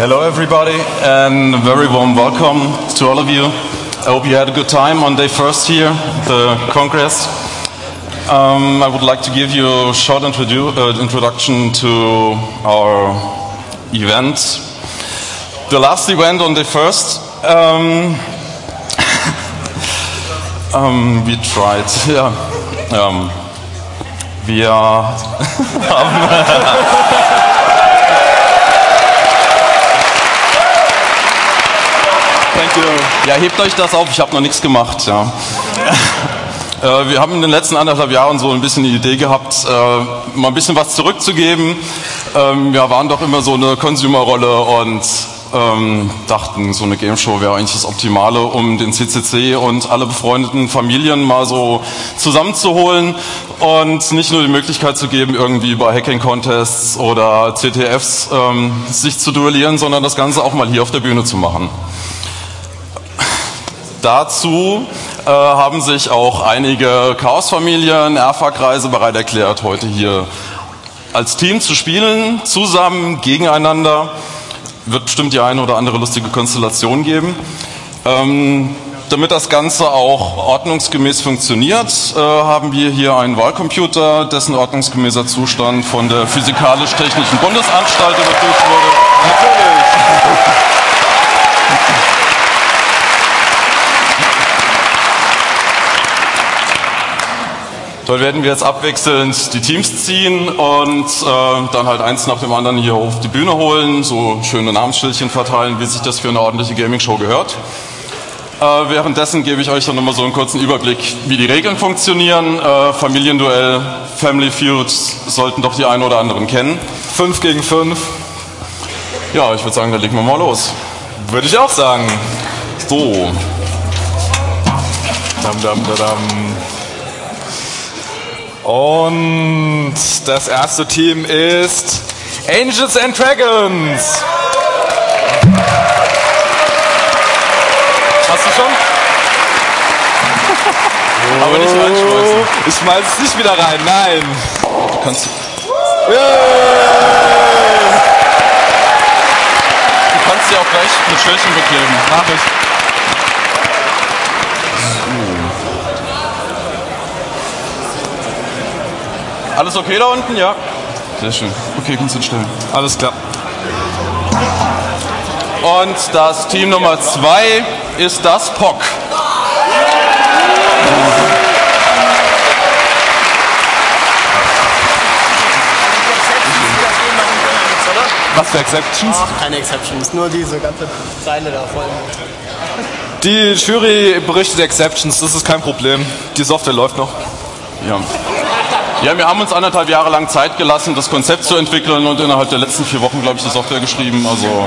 Hello everybody and a very warm welcome to all of you. I hope you had a good time on day first here, the Congress. I would like to give you a short introduction to our event. The last event on day first, we tried, wir haben... Thank you. Ja, hebt euch das auf, ich habe noch nichts gemacht. Ja. Wir haben in den letzten 1,5 Jahren so ein bisschen die Idee gehabt, mal ein bisschen was zurückzugeben. Wir waren doch immer so eine Consumer-Rolle und dachten, so eine Game-Show wäre eigentlich das Optimale, um den CCC und alle befreundeten Familien mal so zusammenzuholen und nicht nur die Möglichkeit zu geben, irgendwie bei Hacking-Contests oder CTFs sich zu duellieren, sondern das Ganze auch mal hier auf der Bühne zu machen. Dazu haben sich auch einige Chaos-Familien, Erfa-Kreise bereit erklärt, heute hier als Team zu spielen, zusammen, gegeneinander. Wird bestimmt die eine oder andere lustige Konstellation geben. Damit das Ganze auch ordnungsgemäß funktioniert, haben wir hier einen Wahlcomputer, dessen ordnungsgemäßer Zustand von der Physikalisch-Technischen Bundesanstalt überprüft wurde. Natürlich! Dort werden wir jetzt abwechselnd die Teams ziehen und dann halt eins nach dem anderen hier auf die Bühne holen, so schöne Namensschildchen verteilen, wie sich das für eine ordentliche Gaming-Show gehört. Währenddessen gebe ich euch dann nochmal so einen kurzen Überblick, wie die Regeln funktionieren. Familienduell, Family Feud sollten doch die einen oder anderen kennen. 5 gegen 5. Ja, ich würde sagen, da legen wir mal los. Würde ich auch sagen. So. Und das erste Team ist Angels and Dragons. Hast du schon? Aber nicht reinschmeißen. Ich schmeiß es nicht wieder rein, nein. Du kannst dir auch gleich mit Schildchen bekleben. Mach ich. Alles okay da unten? Ja. Sehr schön. Okay, kannst du stellen. Alles klar. Und das Team Nummer 2 ist das POC. Was für Exceptions? Ach, keine Exceptions, nur diese ganze Zeile da voll. Die Jury berichtet Exceptions, das ist kein Problem. Die Software läuft noch. Ja. Ja, wir haben uns 1,5 Jahre lang Zeit gelassen, das Konzept zu entwickeln und innerhalb der letzten 4 Wochen, glaube ich, die Software geschrieben. Also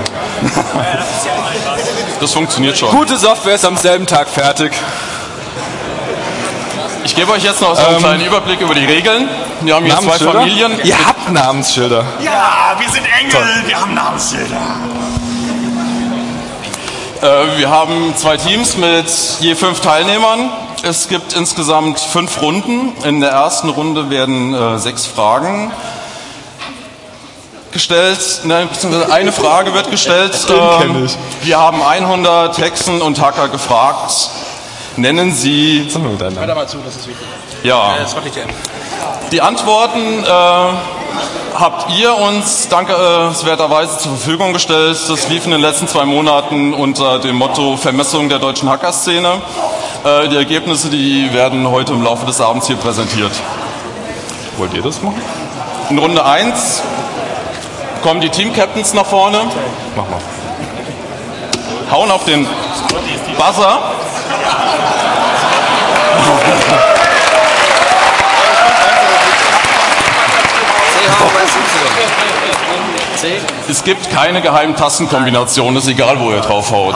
das funktioniert schon. Gute Software ist am selben Tag fertig. Ich gebe euch jetzt noch so einen kleinen Überblick über die Regeln. Wir haben hier 2 Familien. Ihr habt Namensschilder. Ja, wir sind Engel, wir haben Namensschilder. Wir haben 2 Teams mit je 5 Teilnehmern. Es gibt insgesamt 5 Runden. In der ersten Runde werden 6 Fragen gestellt. Beziehungsweise eine Frage wird gestellt. Wir haben 100 Hexen und Hacker gefragt. Nennen Sie... Hör da mal zu, das ist wichtig. Ja. Das war nicht die Antworten habt ihr uns dankenswerterweise zur Verfügung gestellt. Das lief in den letzten 2 Monaten unter dem Motto Vermessung der deutschen Hackerszene. Die Ergebnisse, die werden heute im Laufe des Abends hier präsentiert. Wollt ihr das machen? In Runde 1 kommen die Team-Captains nach vorne. Mach mal. Hauen auf den Buzzer. Es gibt keine geheimen Tastenkombinationen, ist egal, wo ihr drauf haut.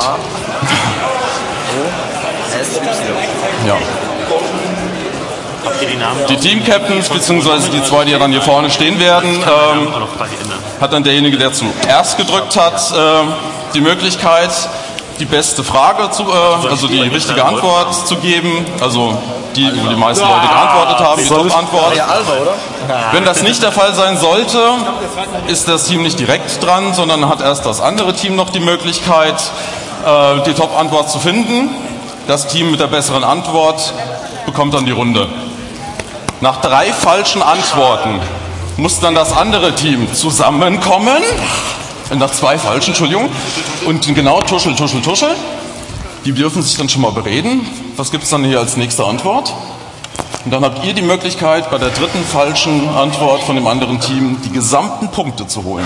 Ja. Habt ihr die Namen? Die Team-Captains, beziehungsweise die 2, die dann hier vorne stehen werden, hat dann derjenige, der zuerst gedrückt hat, die Möglichkeit, die beste Frage, also die richtige Antwort zu geben. Also wo die meisten Leute geantwortet haben, die Top-Antwort. Wenn das nicht der Fall sein sollte, ist das Team nicht direkt dran, sondern hat erst das andere Team noch die Möglichkeit, die Top-Antwort zu finden. Das Team mit der besseren Antwort bekommt dann die Runde. Nach 3 falschen Antworten muss dann das andere Team zusammenkommen. Nach 2 falschen, Entschuldigung. Und genau tuschel. Die dürfen sich dann schon mal bereden. Was gibt es dann hier als nächste Antwort? Und dann habt ihr die Möglichkeit, bei der 3. falschen Antwort von dem anderen Team die gesamten Punkte zu holen.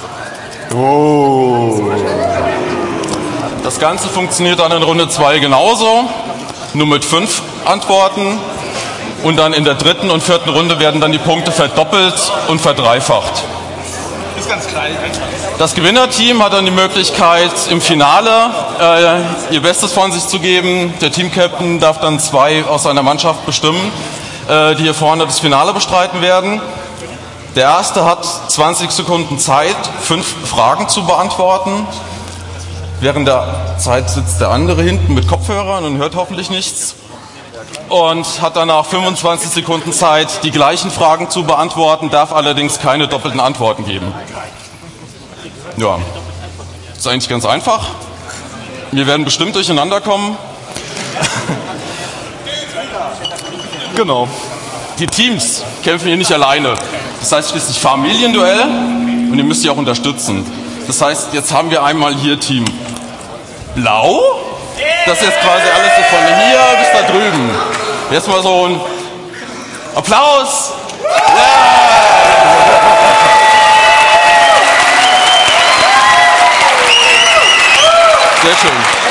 Oh. Das Ganze funktioniert dann in Runde 2 genauso, nur mit 5 Antworten. Und dann in der 3. und 4. Runde werden dann die Punkte verdoppelt und verdreifacht. Das ist ganz klein. Das Gewinnerteam hat dann die Möglichkeit, im Finale ihr Bestes von sich zu geben. Der Teamcaptain darf dann 2 aus seiner Mannschaft bestimmen, die hier vorne das Finale bestreiten werden. Der Erste hat 20 Sekunden Zeit, 5 Fragen zu beantworten. Während der Zeit sitzt der andere hinten mit Kopfhörern und hört hoffentlich nichts. Und hat danach 25 Sekunden Zeit, die gleichen Fragen zu beantworten, darf allerdings keine doppelten Antworten geben. Ja, ist eigentlich ganz einfach. Wir werden bestimmt durcheinander kommen. Genau. Die Teams kämpfen hier nicht alleine. Das heißt schließlich Familienduell und ihr müsst sie auch unterstützen. Das heißt, jetzt haben wir einmal hier Team Blau. Das ist jetzt quasi alles so von hier bis da drüben. Jetzt mal so ein Applaus. Sehr schön.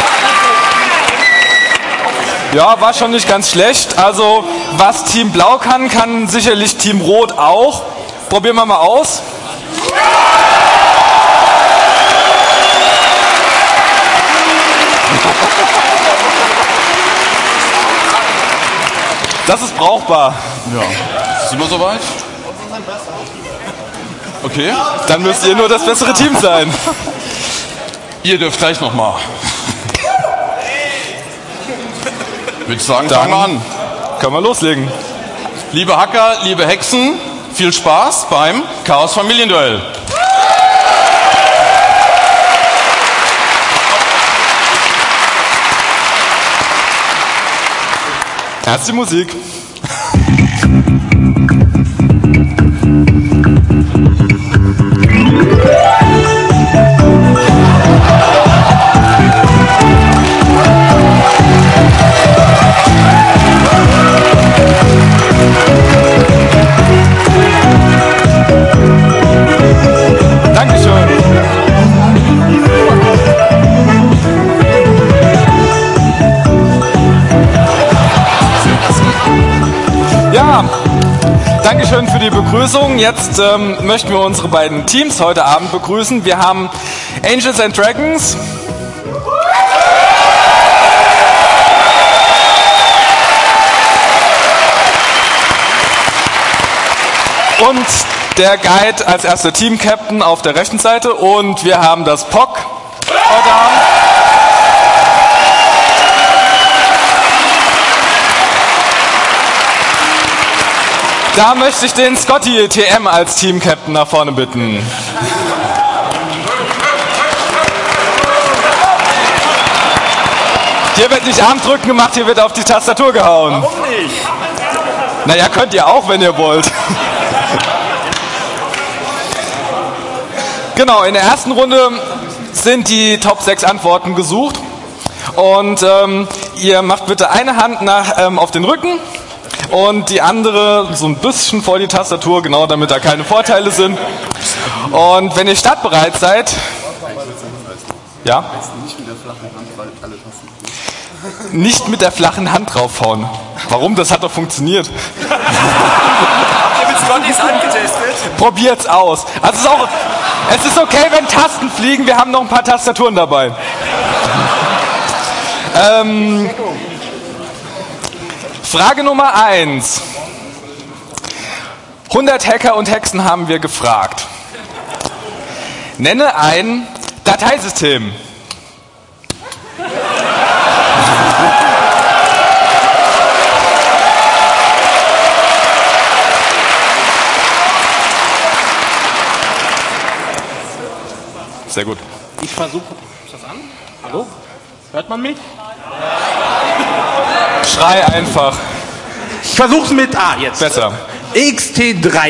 Ja, war schon nicht ganz schlecht. Also, was Team Blau kann, kann sicherlich Team Rot auch. Probieren wir mal aus. Das ist brauchbar. Ja. Sind wir soweit? Okay. Dann müsst ihr nur das bessere Team sein. Ihr dürft gleich nochmal. Würde ich sagen, fangen wir an. Können wir loslegen. Liebe Hacker, liebe Hexen, viel Spaß beim Chaos Familienduell. Erst die Musik. Dankeschön. Ja, Dankeschön für die Begrüßung. Jetzt möchten wir unsere beiden Teams heute Abend begrüßen. Wir haben Angels and Dragons. Und der Guide als erster Team-Captain auf der rechten Seite. Und wir haben das POC heute Abend. Da möchte ich den Scotty TM als Team-Captain nach vorne bitten. Hier wird nicht Armdrücken gemacht, hier wird auf die Tastatur gehauen. Warum nicht? Naja, könnt ihr auch, wenn ihr wollt. Genau, in der ersten Runde sind die Top 6 Antworten gesucht. Und ihr macht bitte eine Hand auf den Rücken und die andere so ein bisschen vor die Tastatur, genau, damit da keine Vorteile sind. Und wenn ihr startbereit seid... Ja? Nicht mit der flachen Hand draufhauen. Warum? Das hat doch funktioniert. Habt ihr mit Scottys angetestet? Probiert's aus. Also es ist okay, wenn Tasten fliegen. Wir haben noch ein paar Tastaturen dabei. Frage Nummer 1. 100 Hacker und Hexen haben wir gefragt. Nenne ein Dateisystem. Sehr gut. Ich versuche. Ist das an? Hallo? Hört man mich? Schrei einfach. Ich versuch's mit A jetzt. Besser. XT3.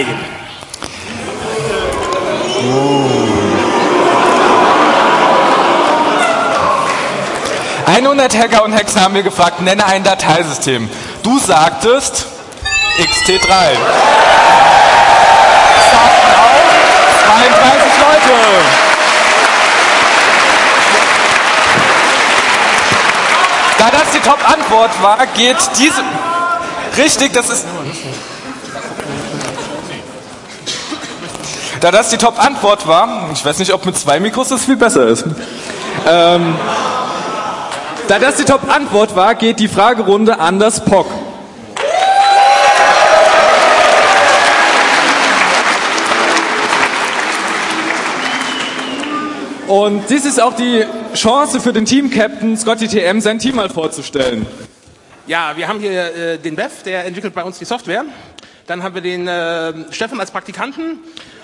100 Hacker und Hexen haben wir gefragt, nenne ein Dateisystem. Du sagtest XT3. Sagten auch 32 Leute. Da das die Top-Antwort war, geht diese... Richtig, das ist... Da das die Top-Antwort war, ich weiß nicht, ob mit 2 Mikros das viel besser ist. Da das die Top-Antwort war, geht die Fragerunde an das POC. Und dies ist auch die Chance für den Team-Captain Scotty TM, sein Team mal vorzustellen. Ja, wir haben hier den Bev, der entwickelt bei uns die Software. Dann haben wir den Steffen als Praktikanten.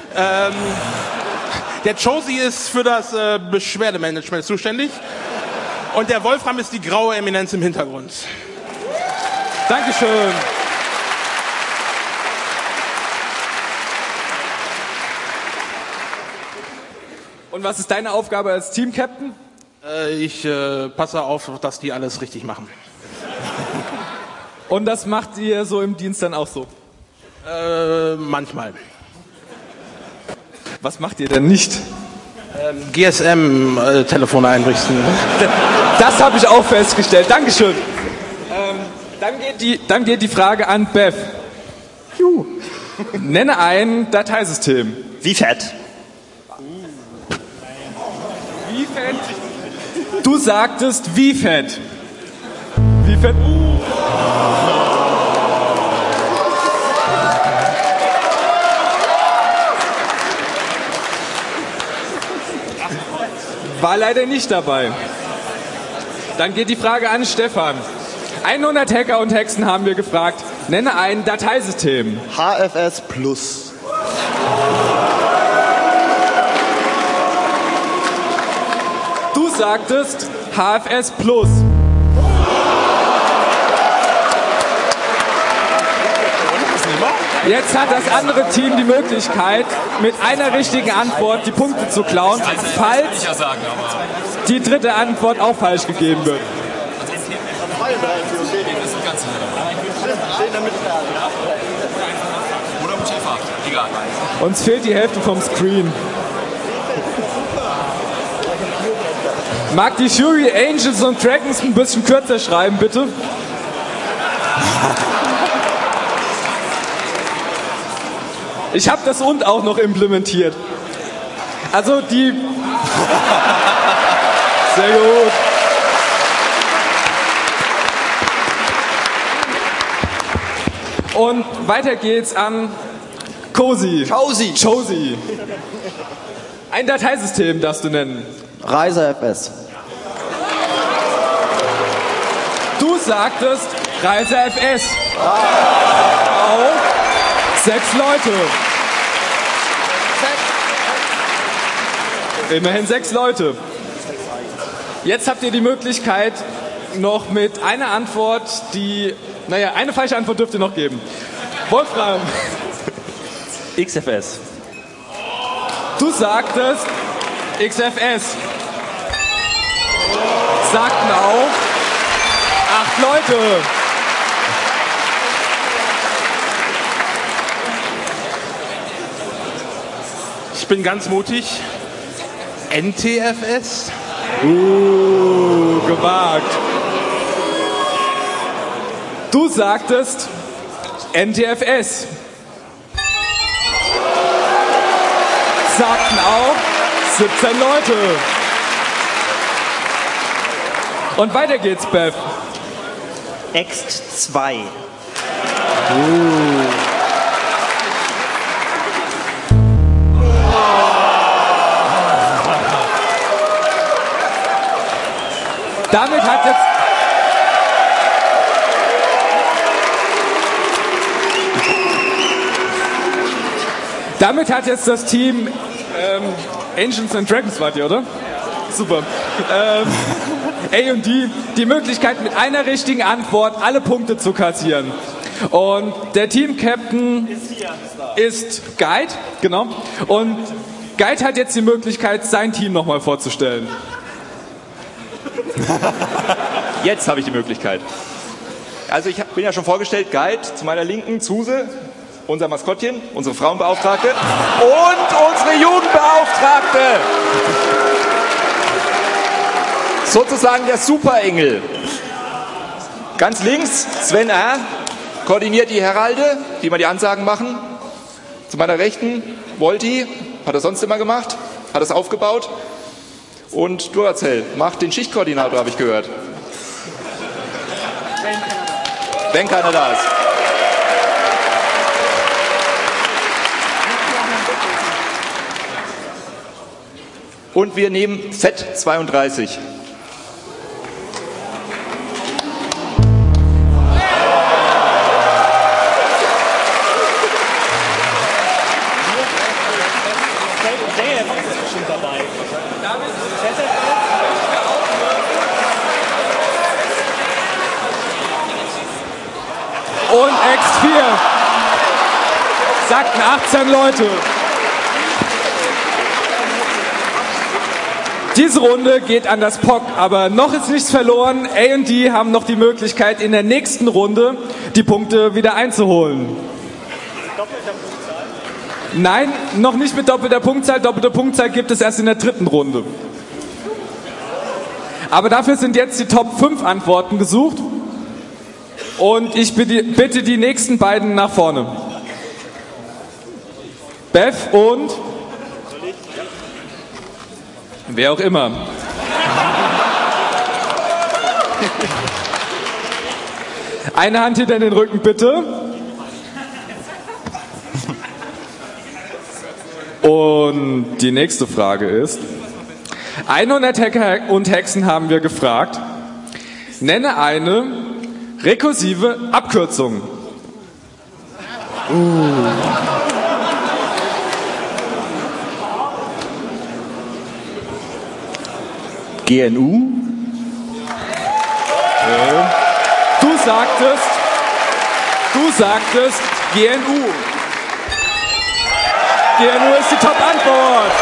Der Josie ist für das Beschwerdemanagement zuständig. Und der Wolfram ist die graue Eminenz im Hintergrund. Dankeschön. Und was ist deine Aufgabe als Team-Captain? Ich passe auf, dass die alles richtig machen. Und das macht ihr so im Dienst dann auch so? Manchmal. Was macht ihr denn nicht? GSM-Telefone einrichten. Das habe ich auch festgestellt. Dankeschön. Dann geht die Frage an Bev. Nenne ein Dateisystem. Wie fett? Wie fett? Du sagtest wie fett. Wie fett? War leider nicht dabei. Dann geht die Frage an Stefan. 100 Hacker und Hexen haben wir gefragt. Nenne ein Dateisystem. HFS Plus. Du sagtest HFS Plus. Jetzt hat das andere Team die Möglichkeit, mit einer richtigen Antwort die Punkte zu klauen, falls die dritte Antwort auch falsch gegeben wird. Uns fehlt die Hälfte vom Screen. Mag die Jury Angels und Dragons ein bisschen kürzer schreiben, bitte? Ich habe das und auch noch implementiert. Also die... Sehr gut. Und weiter geht's an Cozy. Josie. Ein Dateisystem darfst du nennen. Reise FS. Du sagtest Reise FS. Auch 6 Leute. Immerhin 6 Leute. Jetzt habt ihr die Möglichkeit, noch mit einer Antwort, die... Naja, eine falsche Antwort dürft ihr noch geben. Wolfram. XFS. Du sagtest XFS. Sagten auch 8 Leute. Ich bin ganz mutig. NTFS? Gewagt. Du sagtest NTFS. Sagten auch 17 Leute. Und weiter geht's, Bev. Ext 2. Damit hat jetzt das Team Angels and Dragons wart ihr, oder? Super. Die Möglichkeit, mit einer richtigen Antwort alle Punkte zu kassieren. Und der Team-Captain ist Guide, genau. Und Guide hat jetzt die Möglichkeit, sein Team nochmal vorzustellen. Jetzt habe ich die Möglichkeit. Also ich bin ja schon vorgestellt, Guide, zu meiner Linken Zuse, unser Maskottchen, unsere Frauenbeauftragte und unsere Jugendbeauftragte. Sozusagen der Superengel. Ganz links Sven R. koordiniert die Heralde, die immer die Ansagen machen. Zu meiner Rechten Volti, hat er sonst immer gemacht, hat es aufgebaut. Und Duracell macht den Schichtkoordinator, habe ich gehört. Wenn keiner da ist. Und wir nehmen Z32. Und X4. Sagten 18 Leute. Diese Runde geht an das POC, aber noch ist nichts verloren. A&D haben noch die Möglichkeit, in der nächsten Runde die Punkte wieder einzuholen. Nein, noch nicht mit doppelter Punktzahl. Doppelte Punktzahl gibt es erst in der dritten Runde. Aber dafür sind jetzt die Top 5 Antworten gesucht. Und ich bitte die nächsten beiden nach vorne. Bev und wer auch immer. Eine Hand hinter den Rücken, bitte. Und die nächste Frage ist: 100 Hacker und Hexen haben wir gefragt. Nenne eine rekursive Abkürzung. GNU? Du sagtest GNU. GNU ist die Top-Antwort.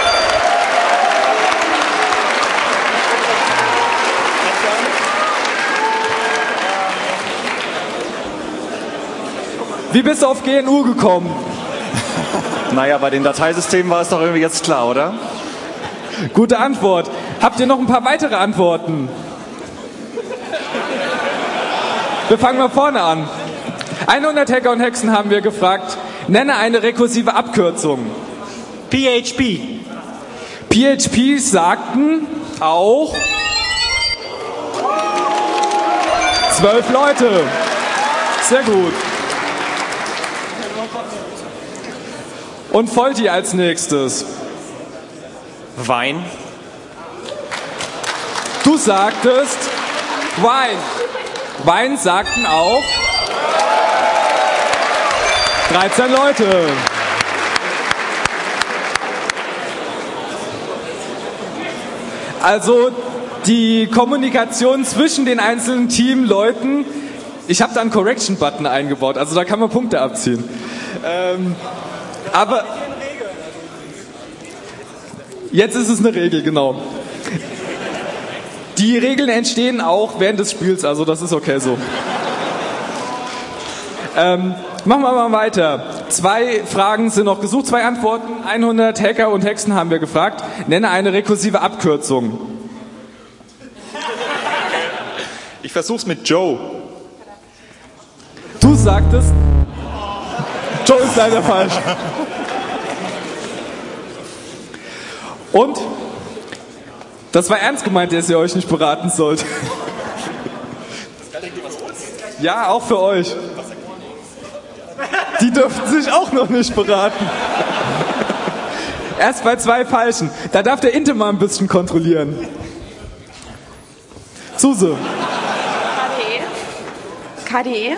Wie bist du auf GNU gekommen? Naja, bei den Dateisystemen war es doch irgendwie jetzt klar, oder? Gute Antwort. Habt ihr noch ein paar weitere Antworten? Wir fangen mal vorne an. 100 Hacker und Hexen haben wir gefragt. Nenne eine rekursive Abkürzung. PHP. PHP sagten auch 12 Leute. Sehr gut. Und Volti als nächstes. Wein. Du sagtest Wein. Wein sagten auch 13 Leute. Also die Kommunikation zwischen den einzelnen Teamleuten, ich habe da einen Correction-Button eingebaut, also da kann man Punkte abziehen. Aber jetzt ist es eine Regel, genau. Die Regeln entstehen auch während des Spiels, also das ist okay so. Machen wir mal weiter. 2 Fragen sind noch gesucht, 2 Antworten. 100 Hacker und Hexen haben wir gefragt. Nenne eine rekursive Abkürzung. Ich versuch's mit Joe. Du sagtest, Joe ist leider falsch. Und? Das war ernst gemeint, dass ihr euch nicht beraten sollt. Ja, auch für euch. Die dürften sich auch noch nicht beraten. Erst bei 2 Falschen. Da darf der Inte mal ein bisschen kontrollieren. Suse. KDE?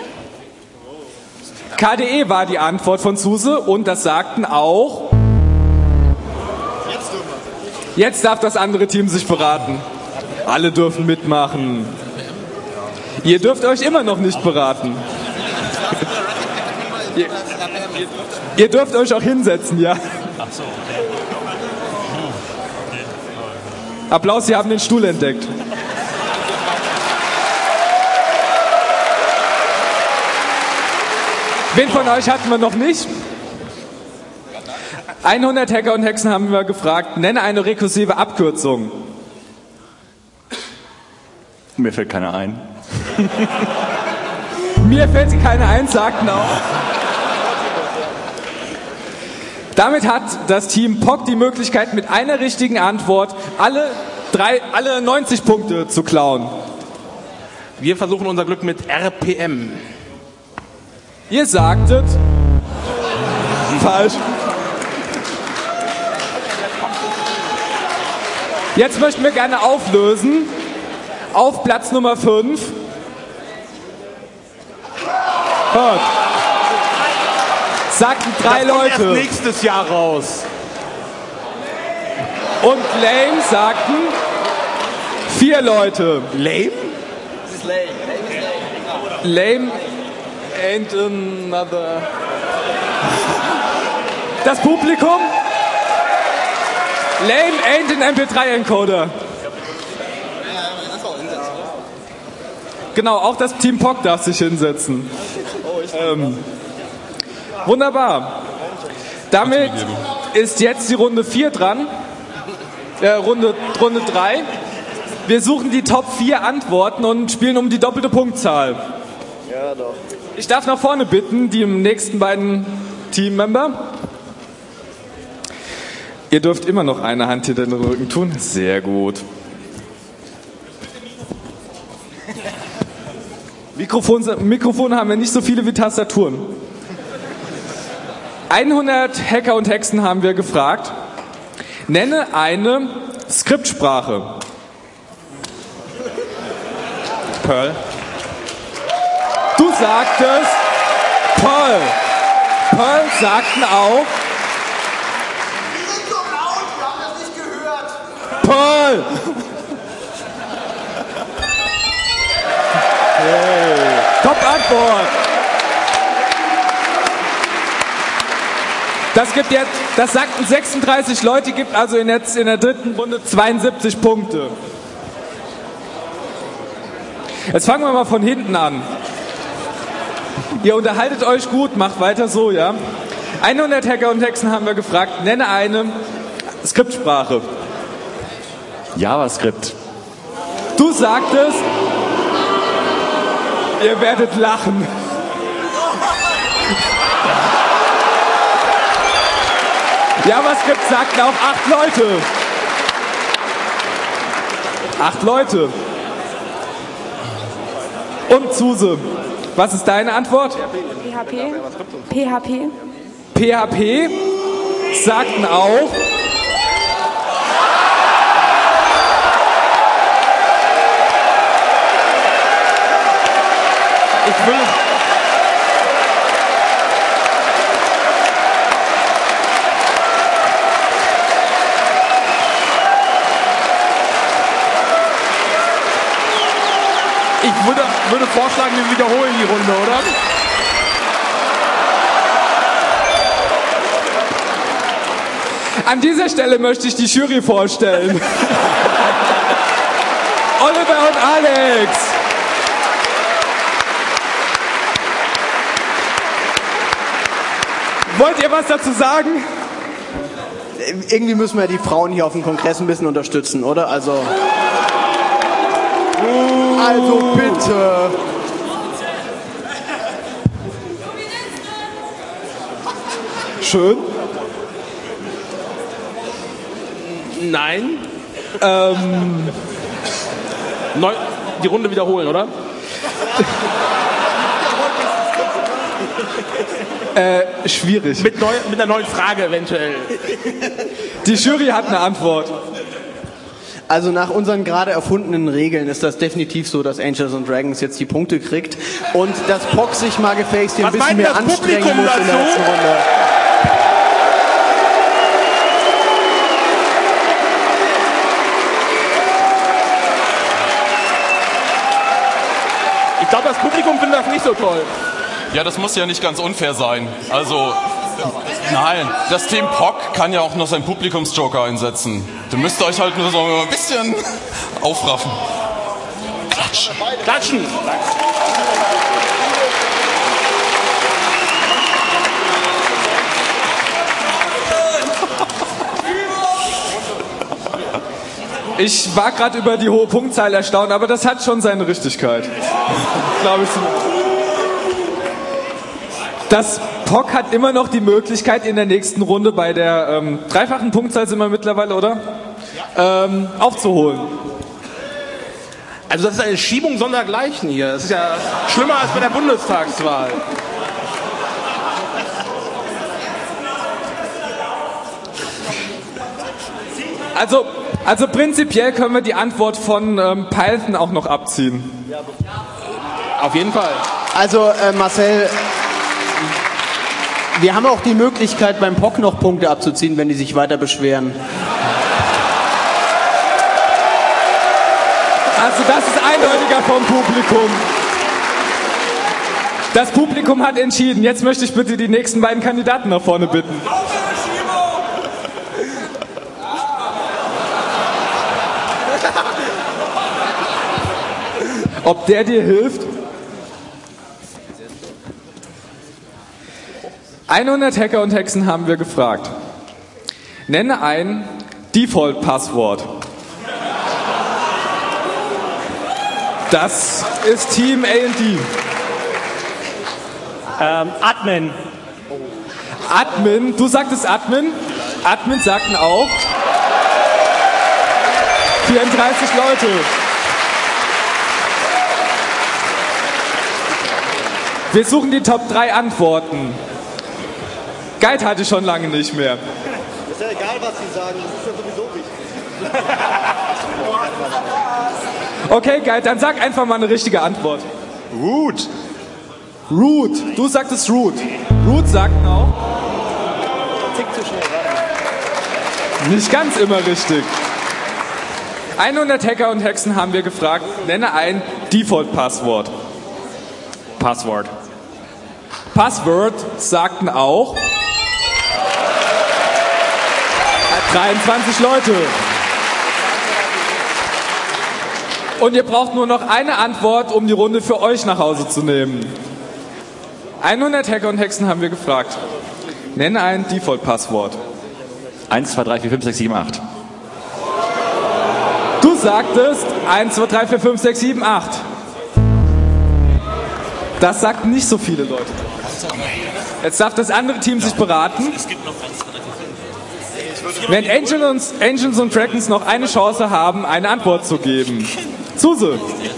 KDE war die Antwort von Suse und das sagten auch Jetzt darf das andere Team sich beraten. Alle dürfen mitmachen. Ihr dürft euch immer noch nicht beraten. Ihr dürft euch auch hinsetzen, ja. Applaus, Sie haben den Stuhl entdeckt. Wen von euch hatten wir noch nicht? 100 Hacker und Hexen haben wir gefragt, nenne eine rekursive Abkürzung. Mir fällt keiner ein. Mir fällt keine ein, sagten auch. Damit hat das Team POC die Möglichkeit, mit einer richtigen Antwort alle 90 Punkte zu klauen. Wir versuchen unser Glück mit RPM. Ihr sagtet... Falsch. Jetzt möchten wir gerne auflösen. Auf Platz Nummer 5. Hört. Sagten 3 Das kommt Leute. erst nächstes Jahr raus. Und lame sagten 4 Leute. Lame? Lame ain't another. Das Publikum? Lame ain't an MP3-Encoder. Genau, auch das Team POC darf sich hinsetzen. Wunderbar. Damit ist jetzt die Runde 4 dran. Runde 3. Wir suchen die Top 4 Antworten und spielen um die doppelte Punktzahl. Ja, doch. Ich darf nach vorne bitten, die nächsten beiden Teammember. Ihr dürft immer noch eine Hand hinter den Rücken tun. Sehr gut. Mikrofone haben wir nicht so viele wie Tastaturen. 100 Hacker und Hexen haben wir gefragt. Nenne eine Skriptsprache. Perl. Du sagtest Perl. Perl sagten auch. Die sind so laut, wir haben das nicht gehört. Perl. Hey. Top Antwort. Das sagten 36 Leute, gibt also in der dritten Runde 72 Punkte. Jetzt fangen wir mal von hinten an. Ihr unterhaltet euch gut, macht weiter so, ja? 100 Hacker und Hexen haben wir gefragt, nenne eine Skriptsprache. JavaScript. Du sagtest, ihr werdet lachen. JavaScript sagten auch 8 Leute. 8 Leute. Und Zuse, was ist deine Antwort? PHP. PHP. PHP sagten auch. Ich würde vorschlagen, wir wiederholen die Runde, oder? An dieser Stelle möchte ich die Jury vorstellen. Oliver und Alex. Wollt ihr was dazu sagen? Irgendwie müssen wir die Frauen hier auf dem Kongress ein bisschen unterstützen, oder? Also bitte. Schön. Nein. Die Runde wiederholen, oder? Schwierig. Mit einer neuen Frage eventuell. Die Jury hat eine Antwort. Also nach unseren gerade erfundenen Regeln ist das definitiv so, dass Angels and Dragons jetzt die Punkte kriegt und dass POC sich mal gefälligst hier ein bisschen mehr anstrengen muss in der letzten Runde. Publikum findet das nicht so toll. Ja, das muss ja nicht ganz unfair sein. Also, nein, das Team POC kann ja auch noch seinen Publikumsjoker einsetzen. Du müsst euch halt nur so ein bisschen aufraffen. Klatschen. Klatschen. Ich war gerade über die hohe Punktzahl erstaunt, aber das hat schon seine Richtigkeit. Glaube ich. Das POC hat immer noch die Möglichkeit, in der nächsten Runde bei der dreifachen Punktzahl sind wir mittlerweile, oder? Aufzuholen. Also das ist eine Schiebung sondergleichen hier. Das ist ja schlimmer als bei der Bundestagswahl. Also prinzipiell können wir die Antwort von Python auch noch abziehen. Auf jeden Fall. Also Marcel, wir haben auch die Möglichkeit beim POC noch Punkte abzuziehen, wenn die sich weiter beschweren. Also das ist eindeutiger vom Publikum. Das Publikum hat entschieden. Jetzt möchte ich bitte die nächsten beiden Kandidaten nach vorne bitten. Ob der dir hilft? 100 Hacker und Hexen haben wir gefragt. Nenne ein Default-Passwort. Das ist Team A&D. Admin. Admin, du sagtest Admin. Admin sagten auch 34 Leute. Wir suchen die Top 3 Antworten. Guide hatte ich schon lange nicht mehr. Ist ja egal, was Sie sagen, das ist ja sowieso wichtig. Okay, Guide, dann sag einfach mal eine richtige Antwort. Root. Root, du sagtest Root. Root sagten auch. Tick zu schnell, warte. Nicht ganz immer richtig. 100 Hacker und Hexen haben wir gefragt, nenne ein Default-Passwort. Passwort. Passwort sagten auch 23 Leute. Und ihr braucht nur noch eine Antwort, um die Runde für euch nach Hause zu nehmen. 100 Hacker und Hexen haben wir gefragt. Nenne ein Default-Passwort. 1, 2, 3, 4, 5, 6, 7, 8. Du sagtest 1, 2, 3, 4, 5, 6, 7, 8. Das sagten nicht so viele Leute. Jetzt darf das andere Team sich beraten. Während Angels und Dragons noch eine Chance haben, eine Antwort zu geben. Suse.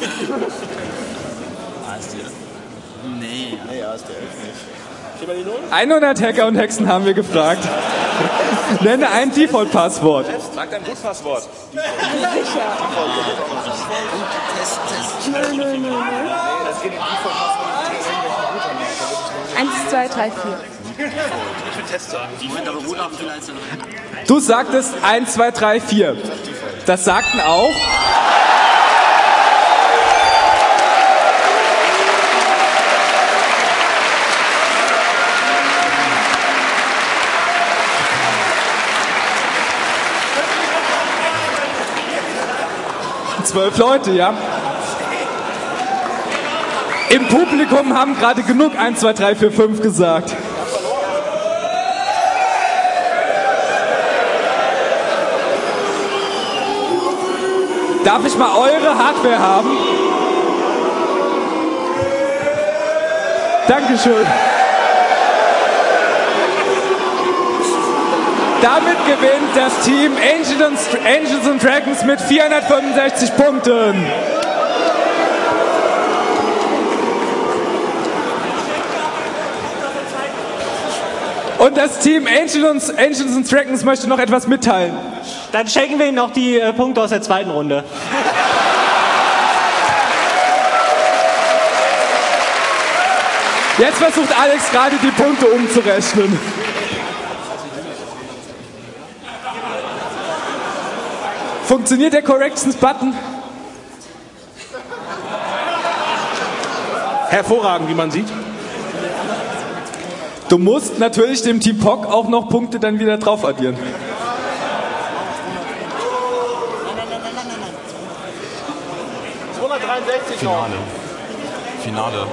Nee, ASDF nicht. 100 Hacker und Hexen haben wir gefragt. Nenne ein Default-Passwort. Sag dein Bootpasswort. Sicher. 1, 2, 3, 4. Du sagtest 1, 2, 3, 4. Das sagten auch 12 Leute, ja. Im Publikum haben gerade genug 1, 2, 3, 4, 5 gesagt. Darf ich mal eure Hardware haben? Dankeschön. Damit gewinnt das Team Angels and Dragons mit 465 Punkten. Und das Team Angels and Dragons möchte noch etwas mitteilen. Dann schenken wir Ihnen noch die Punkte aus der zweiten Runde. Jetzt versucht Alex gerade die Punkte umzurechnen. Funktioniert der Corrections-Button? Hervorragend, wie man sieht. Du musst natürlich dem Team POC auch noch Punkte dann wieder drauf addieren. Finale.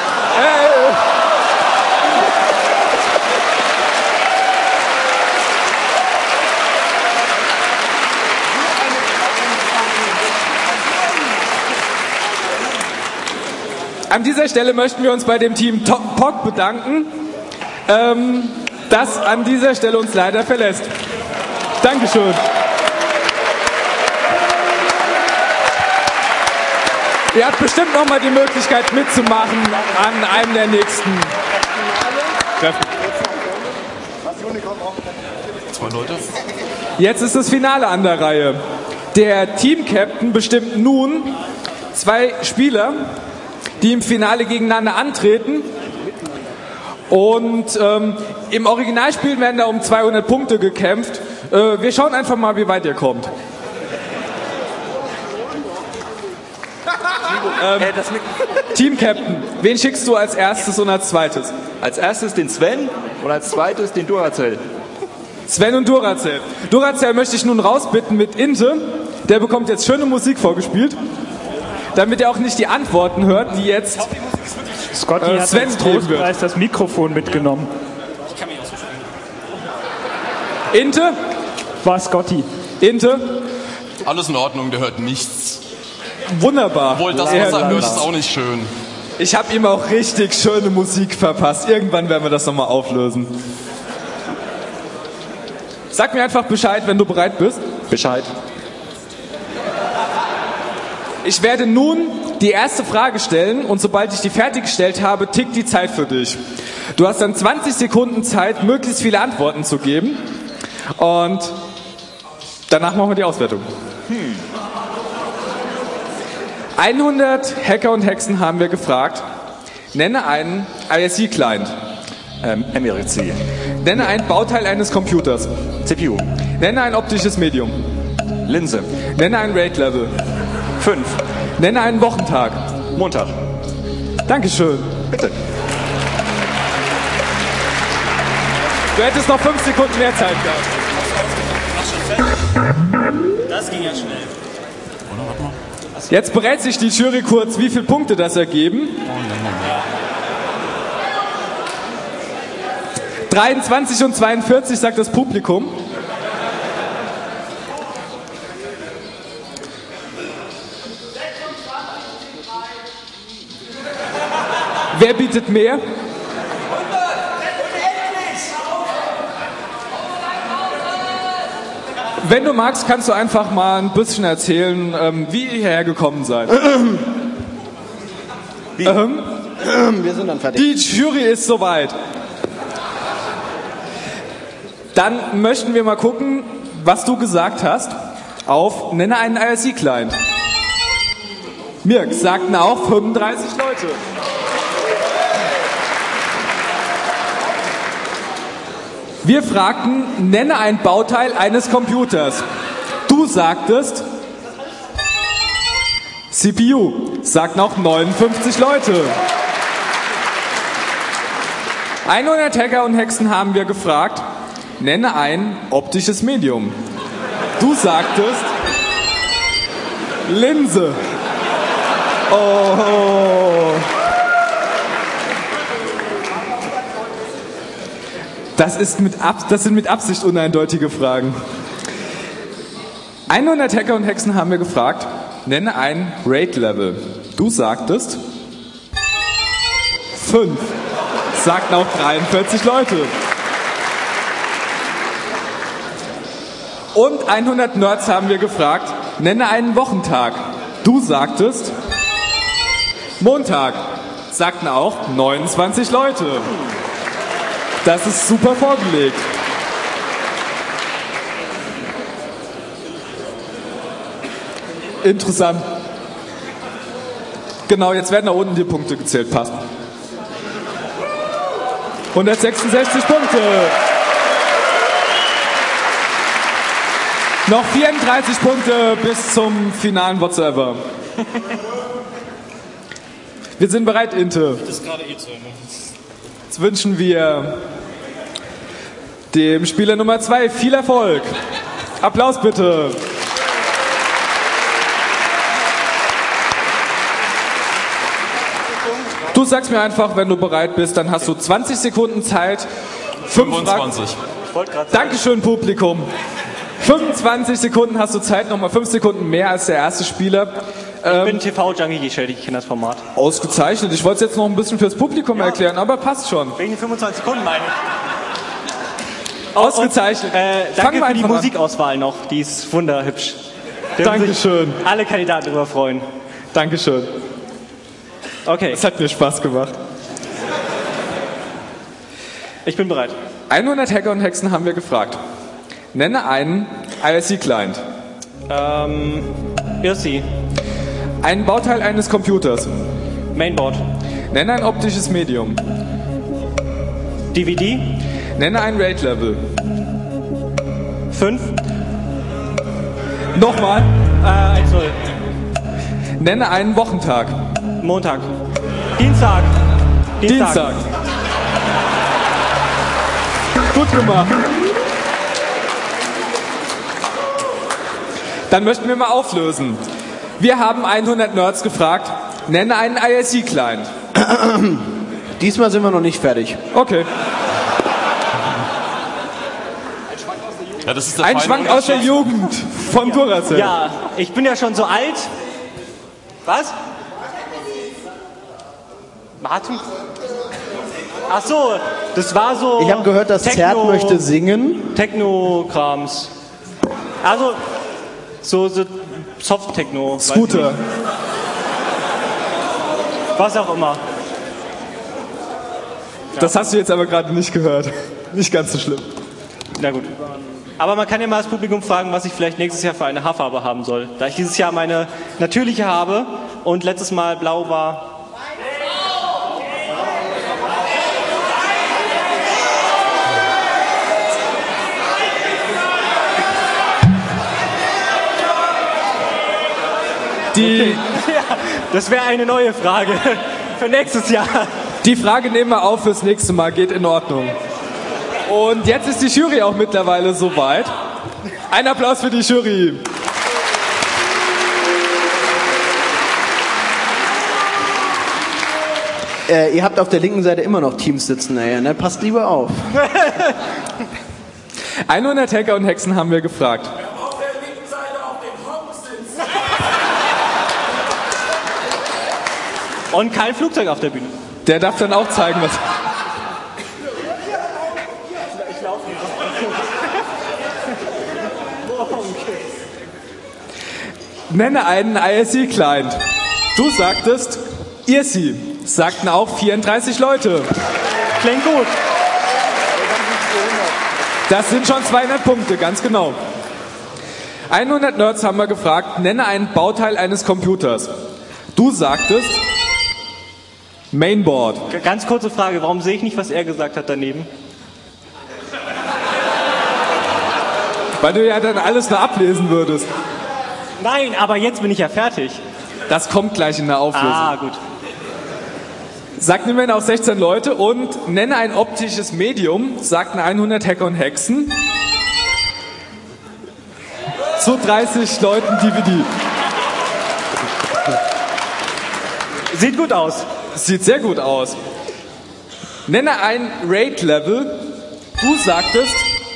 An dieser Stelle möchten wir uns bei dem Team POC bedanken, das an dieser Stelle uns leider verlässt. Dankeschön. Ihr habt bestimmt noch mal die Möglichkeit mitzumachen an einem der nächsten Treffen. 2 Leute. Jetzt ist das Finale an der Reihe. Der Team-Captain bestimmt nun 2 Spieler, die im Finale gegeneinander antreten. Und im Originalspiel werden da um 200 Punkte gekämpft. Wir schauen einfach mal, wie weit ihr kommt. Team Captain, wen schickst du als erstes und als zweites? Als erstes den Sven und als zweites den Duracell. Sven und Duracell. Duracell möchte ich nun rausbitten mit Inte. Der bekommt jetzt schöne Musik vorgespielt, damit er auch nicht die Antworten hört, die jetzt Scotty hat Sven als geben wird. Trostpreis das Mikrofon mitgenommen. Inte? War Scotty. Inte? Alles in Ordnung, der hört nichts. Wunderbar. Obwohl, das, was er hört, ist auch nicht schön. Ich habe ihm auch richtig schöne Musik verpasst. Irgendwann werden wir das nochmal auflösen. Sag mir einfach Bescheid, wenn du bereit bist. Bescheid. Ich werde nun die erste Frage stellen und sobald ich die fertiggestellt habe, tickt die Zeit für dich. Du hast dann 20 Sekunden Zeit, möglichst viele Antworten zu geben und danach machen wir die Auswertung. 100 Hacker und Hexen haben wir gefragt. Nenne einen ISC-Client. MRC. Nenne ein Bauteil eines Computers. CPU. Nenne ein optisches Medium. Linse. Nenne ein RAID-Level. 5. Nenne einen Wochentag. Montag. Dankeschön. Bitte. Du hättest noch 5 Sekunden mehr Zeit gehabt. Das ging ja schnell. Jetzt berät sich die Jury kurz, wie viele Punkte das ergeben. 23 und 42 sagt das Publikum. Wer bietet mehr? Wenn du magst, kannst du einfach mal ein bisschen erzählen, wie ihr hierher gekommen seid. Wir sind dann fertig. Die Jury ist soweit. Dann möchten wir mal gucken, was du gesagt hast auf nenne einen IRC-Client. Mirk sagten auch 35 Leute. Wir fragten, nenne ein Bauteil eines Computers. Du sagtest CPU. Sagten auch 59 Leute. 100 Hacker und Hexen haben wir gefragt, nenne ein optisches Medium. Du sagtest Linse. Oh. Das sind mit Absicht uneindeutige Fragen. 100 Hacker und Hexen haben wir gefragt, nenne ein RAID-Level. Du sagtest 5. Sagten auch 43 Leute. Und 100 Nerds haben wir gefragt, nenne einen Wochentag. Du sagtest Montag. Sagten auch 29 Leute. Das ist super vorgelegt. Interessant. Genau, jetzt werden da unten die Punkte gezählt. Passt. 166 Punkte. Noch 34 Punkte bis zum finalen Whatsoever. Wir sind bereit, Inte. Das ist gerade zu Ende. Jetzt wünschen wir dem Spieler Nummer 2 viel Erfolg. Applaus bitte. Du sagst mir einfach, wenn du bereit bist, dann hast du 20 Sekunden Zeit. 25. Dankeschön, Publikum. 25 Sekunden hast du Zeit, nochmal 5 Sekunden mehr als der erste Spieler. Ich bin TV-Junkie, ich kenne das Format. Ausgezeichnet. Ich wollte es jetzt noch ein bisschen fürs Publikum erklären, aber passt schon. Wegen den 25 Sekunden meine ich. Ausgezeichnet. Danke für die Musikauswahl noch, die ist wunderhübsch. Dankeschön. Alle Kandidaten darüber freuen. Dankeschön. Okay. Es hat mir Spaß gemacht. Ich bin bereit. 100 Hacker und Hexen haben wir gefragt. Nenne einen IRC-Client. IRC. Einen Bauteil eines Computers. Mainboard. Nenne ein optisches Medium. DVD. Nenne ein RAID-Level. 5. Nochmal. 1-0. Nenne einen Wochentag. Montag. Dienstag. Dienstag. Gut gemacht. Dann möchten wir mal auflösen. Wir haben 100 Nerds gefragt, nenne einen IRC-Client. Diesmal sind wir noch nicht fertig. Okay. Ja, das ist der Ein Schwank aus der Jugend von Duracell. Ja, ich bin ja schon so alt. Was? Martin? Ach so, das war so... Ich habe gehört, das Zert möchte singen. Techno-Krams. Also, so Soft-Techno. Scooter. Was auch immer. Das hast du jetzt aber gerade nicht gehört. Nicht ganz so schlimm. Na gut. Aber man kann ja mal das Publikum fragen, was ich vielleicht nächstes Jahr für eine Haarfarbe haben soll. Da ich dieses Jahr meine natürliche habe und letztes Mal blau war. Die, ja, das wäre eine neue Frage für nächstes Jahr. Die Frage nehmen wir auf fürs nächste Mal, geht in Ordnung. Und jetzt ist die Jury auch mittlerweile soweit. Ein Applaus für die Jury. Ihr habt auf der linken Seite immer noch Teams sitzen, ne? Passt lieber auf. 100 Hacker und Hexen haben wir gefragt. Auf der linken Seite auf den Hock sitzen. Und kein Flugzeug auf der Bühne. Der darf dann auch zeigen, was... Nenne einen IRC-Client. Du sagtest IRC. Sagten auch 34 Leute. Klingt gut. Das sind schon 200 Punkte, ganz genau. 100 Nerds haben wir gefragt, nenne ein Bauteil eines Computers. Du sagtest Mainboard. Ganz kurze Frage, warum sehe ich nicht, was er gesagt hat daneben? Weil du ja dann alles nur ablesen würdest. Nein, aber jetzt bin ich ja fertig. Das kommt gleich in der Auflösung. Ah, gut. Sagten immerhin auch 16 Leute und nenne ein optisches Medium, sagten 100 Hacker und Hexen. Zu 30 Leuten DVD. Sieht gut aus. Sieht sehr gut aus. Nenne ein Raid-Level. Du sagtest...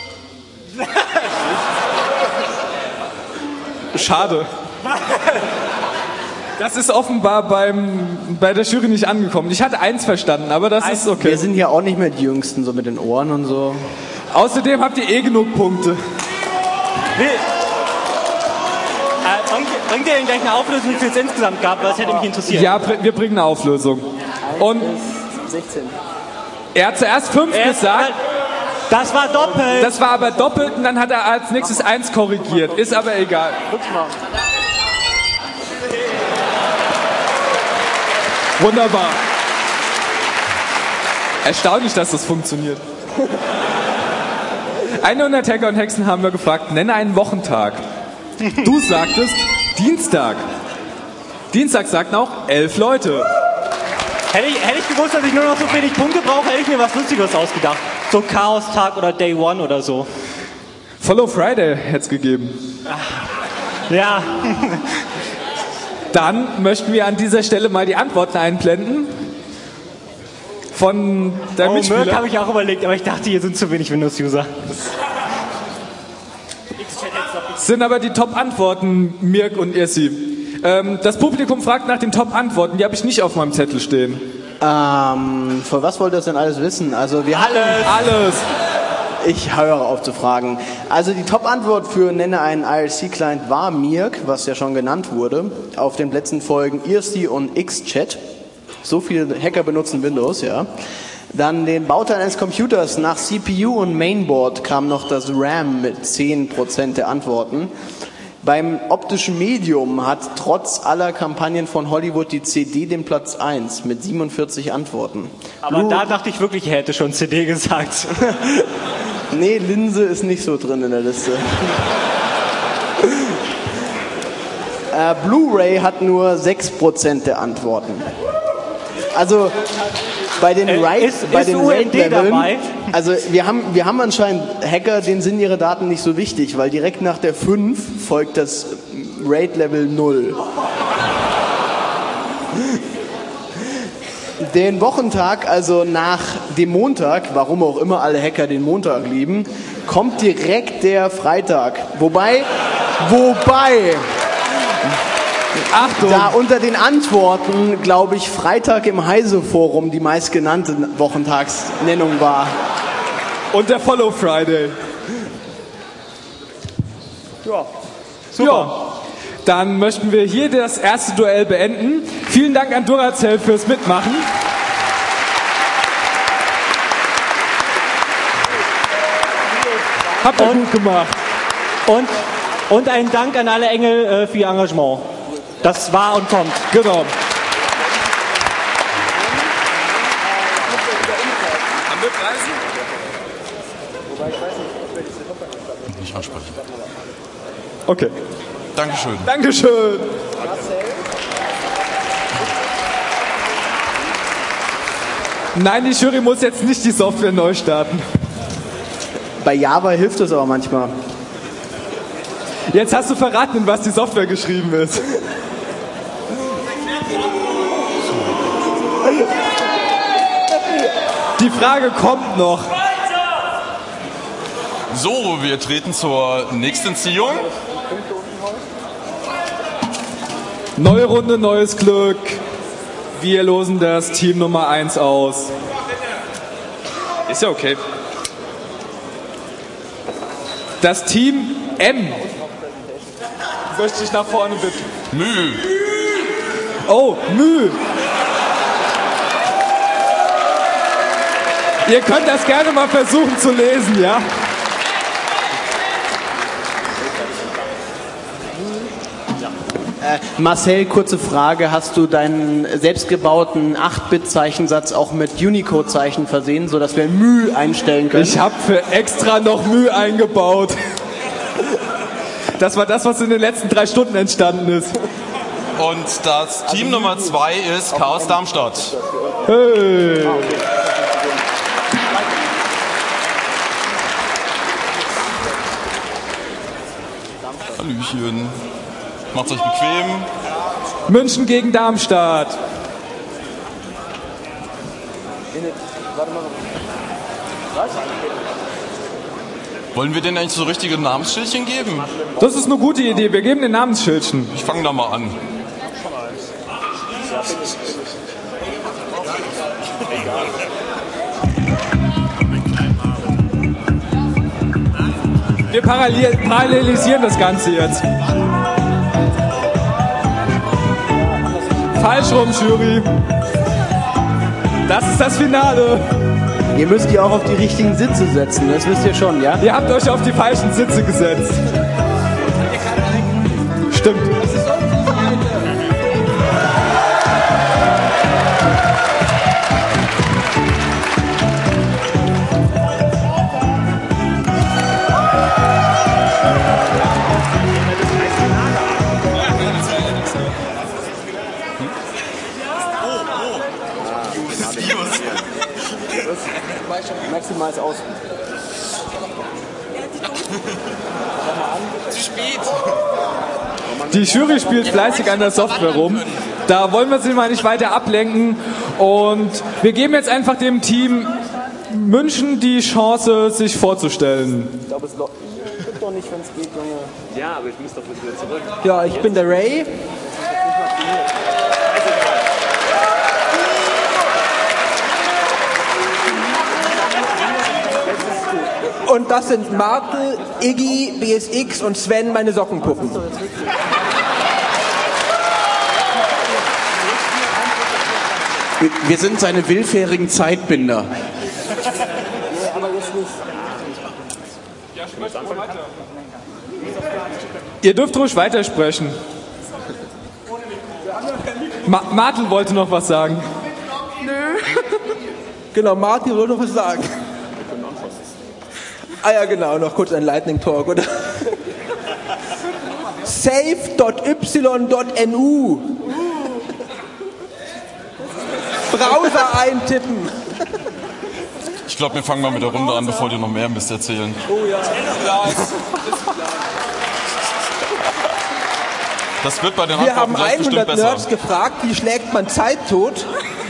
Schade. Das ist offenbar bei der Jury nicht angekommen. Ich hatte 1 verstanden, aber das ist okay. Wir sind ja auch nicht mehr die Jüngsten, so mit den Ohren und so. Außerdem habt ihr genug Punkte. Bringt ihr denn gleich eine Auflösung, wie viel es insgesamt gab? Das hätte mich interessiert. Ja, wir bringen eine Auflösung. Und 16. Er hat zuerst 5 gesagt. Das war doppelt. Das war aber doppelt und dann hat er als nächstes 1 korrigiert. Ist aber egal. Wunderbar. Erstaunlich, dass das funktioniert. 100 Hacker und Hexen haben wir gefragt, nenne einen Wochentag. Du sagtest Dienstag. Dienstag sagten auch 11 Leute. Hätte ich gewusst, dass ich nur noch so wenig Punkte brauche, hätte ich mir was Lustiges ausgedacht. So Chaos-Tag oder Day One oder so. Follow Friday hätte es gegeben. Ja. Dann möchten wir an dieser Stelle mal die Antworten einblenden. Von der Mitspieler. Mirk habe ich auch überlegt, aber ich dachte, hier sind zu wenig Windows-User. Sind aber die Top-Antworten, Mirk und Irsi. Das Publikum fragt nach den Top-Antworten, die habe ich nicht auf meinem Zettel stehen. Für was wollt ihr das denn alles wissen? Also wir Alles. Ich höre auf zu fragen. Also die Top-Antwort für nenne einen IRC-Client war Mirk, was ja schon genannt wurde. Auf den Plätzen folgen Irsi und Xchat. So viele Hacker benutzen Windows, ja. Dann den Bauteil eines Computers. Nach CPU und Mainboard kam noch das RAM mit 10% der Antworten. Beim optischen Medium hat trotz aller Kampagnen von Hollywood die CD den Platz 1 mit 47 Antworten. Aber da dachte ich wirklich, er hätte schon CD gesagt. Nee, Linse ist nicht so drin in der Liste. Blu-ray hat nur 6% der Antworten. Also bei den Raid-Leveln, also wir haben anscheinend Hacker, denen sind ihre Daten nicht so wichtig, weil direkt nach der 5 folgt das Raid-Level 0. Den Wochentag, also nach dem Montag, warum auch immer alle Hacker den Montag lieben, kommt direkt der Freitag. Wobei, Achtung. Da unter den Antworten, glaube ich, Freitag im Heise-Forum die meistgenannte Wochentagsnennung war. Und der Follow Friday. Ja, super. Ja. Dann möchten wir hier das erste Duell beenden. Vielen Dank an Duracell fürs Mitmachen. Habt ihr gut gemacht. Und einen Dank an alle Engel für ihr Engagement. Das war und kommt. Genau. Nicht ansprechen. Okay. Dankeschön. Dankeschön. Nein, die Jury muss jetzt nicht die Software neu starten. Bei Java hilft es aber manchmal. Jetzt hast du verraten, in was die Software geschrieben ist. Die Frage kommt noch. So, wir treten zur nächsten Ziehung. Neue Runde, neues Glück. Wir losen das Team Nummer 1 aus. Ist ja okay. Das Team M. Möchte ich nach vorne bitten. Müh. Oh, Müh. Ihr könnt das gerne mal versuchen zu lesen, ja? Marcel, kurze Frage. Hast du deinen selbstgebauten 8-Bit-Zeichensatz auch mit Unicode-Zeichen versehen, sodass wir Müh einstellen können? Ich habe für extra noch Müh eingebaut. Das war das, was in den letzten 3 Stunden entstanden ist. Und das Team Nummer 2 ist Chaos Darmstadt. Hey. Hallöchen. Macht's euch bequem. München gegen Darmstadt. Wollen wir denen eigentlich so richtige Namensschildchen geben? Das ist eine gute Idee. Wir geben den Namensschildchen. Ich fange da mal an. Wir parallelisieren das Ganze jetzt. Falsch rum, Jury. Das ist das Finale. Ihr müsst die auch auf die richtigen Sitze setzen, das wisst ihr schon, ja? Ihr habt euch auf die falschen Sitze gesetzt. Stimmt. Maximals aus. Zu spät. Die Jury spielt fleißig an der Software rum. Da wollen wir sie mal nicht weiter ablenken. Und wir geben jetzt einfach dem Team München die Chance, sich vorzustellen. Ich glaube, es gibt doch nicht, wenn es geht, Junge. Ja, aber ich muss doch wieder zurück. Ja, ich bin der Ray. Und das sind Martel, Iggy, BSX und Sven, meine Sockenpuppen. Wir sind seine willfährigen Zeitbinder. Nee, aber jetzt nicht. Ihr dürft ruhig weitersprechen. Martin wollte noch was sagen. Nö. Genau, Martin wollte noch was sagen. Ah ja, genau, noch kurz ein Lightning Talk, oder? Save.y.nu Browser eintippen. Ich glaube, wir fangen mal mit der Runde an, bevor die noch mehr Mist erzählen. Oh ja. Das wird bei den Wir haben Antworten gleich 100 bestimmt besser. Nerds gefragt, wie schlägt man Zeit tot?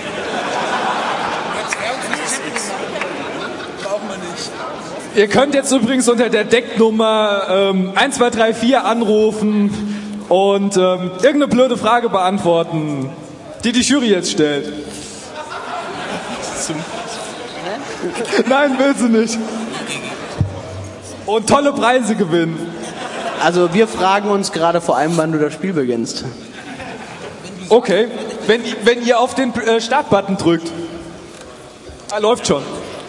Ihr könnt jetzt übrigens unter der Decknummer 1234 anrufen und irgendeine blöde Frage beantworten, die die Jury jetzt stellt. Nein, will sie nicht. Und tolle Preise gewinnen. Also wir fragen uns gerade vor allem, wann du das Spiel beginnst. Okay, wenn ihr auf den Startbutton drückt. Ah, läuft schon.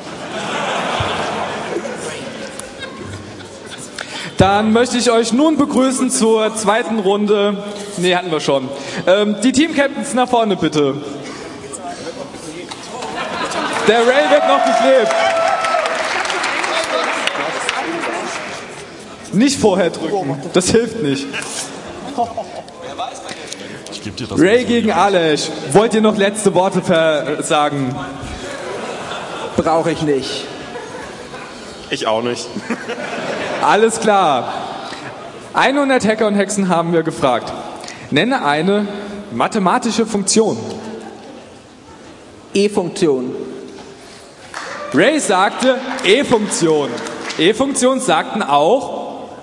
Dann möchte ich euch nun begrüßen zur zweiten Runde. Ne, hatten wir schon. Die Team-Captains nach vorne, bitte. Der Ray wird noch geklebt. Nicht vorher drücken, das hilft nicht. Ich geb dir das Ray gegen Aleš. Wollt ihr noch letzte Worte sagen? Brauche ich nicht. Ich auch nicht. Alles klar. 100 Hacker und Hexen haben wir gefragt. Nenne eine mathematische Funktion. E-Funktion. Ray sagte E-Funktion. E-Funktionen sagten auch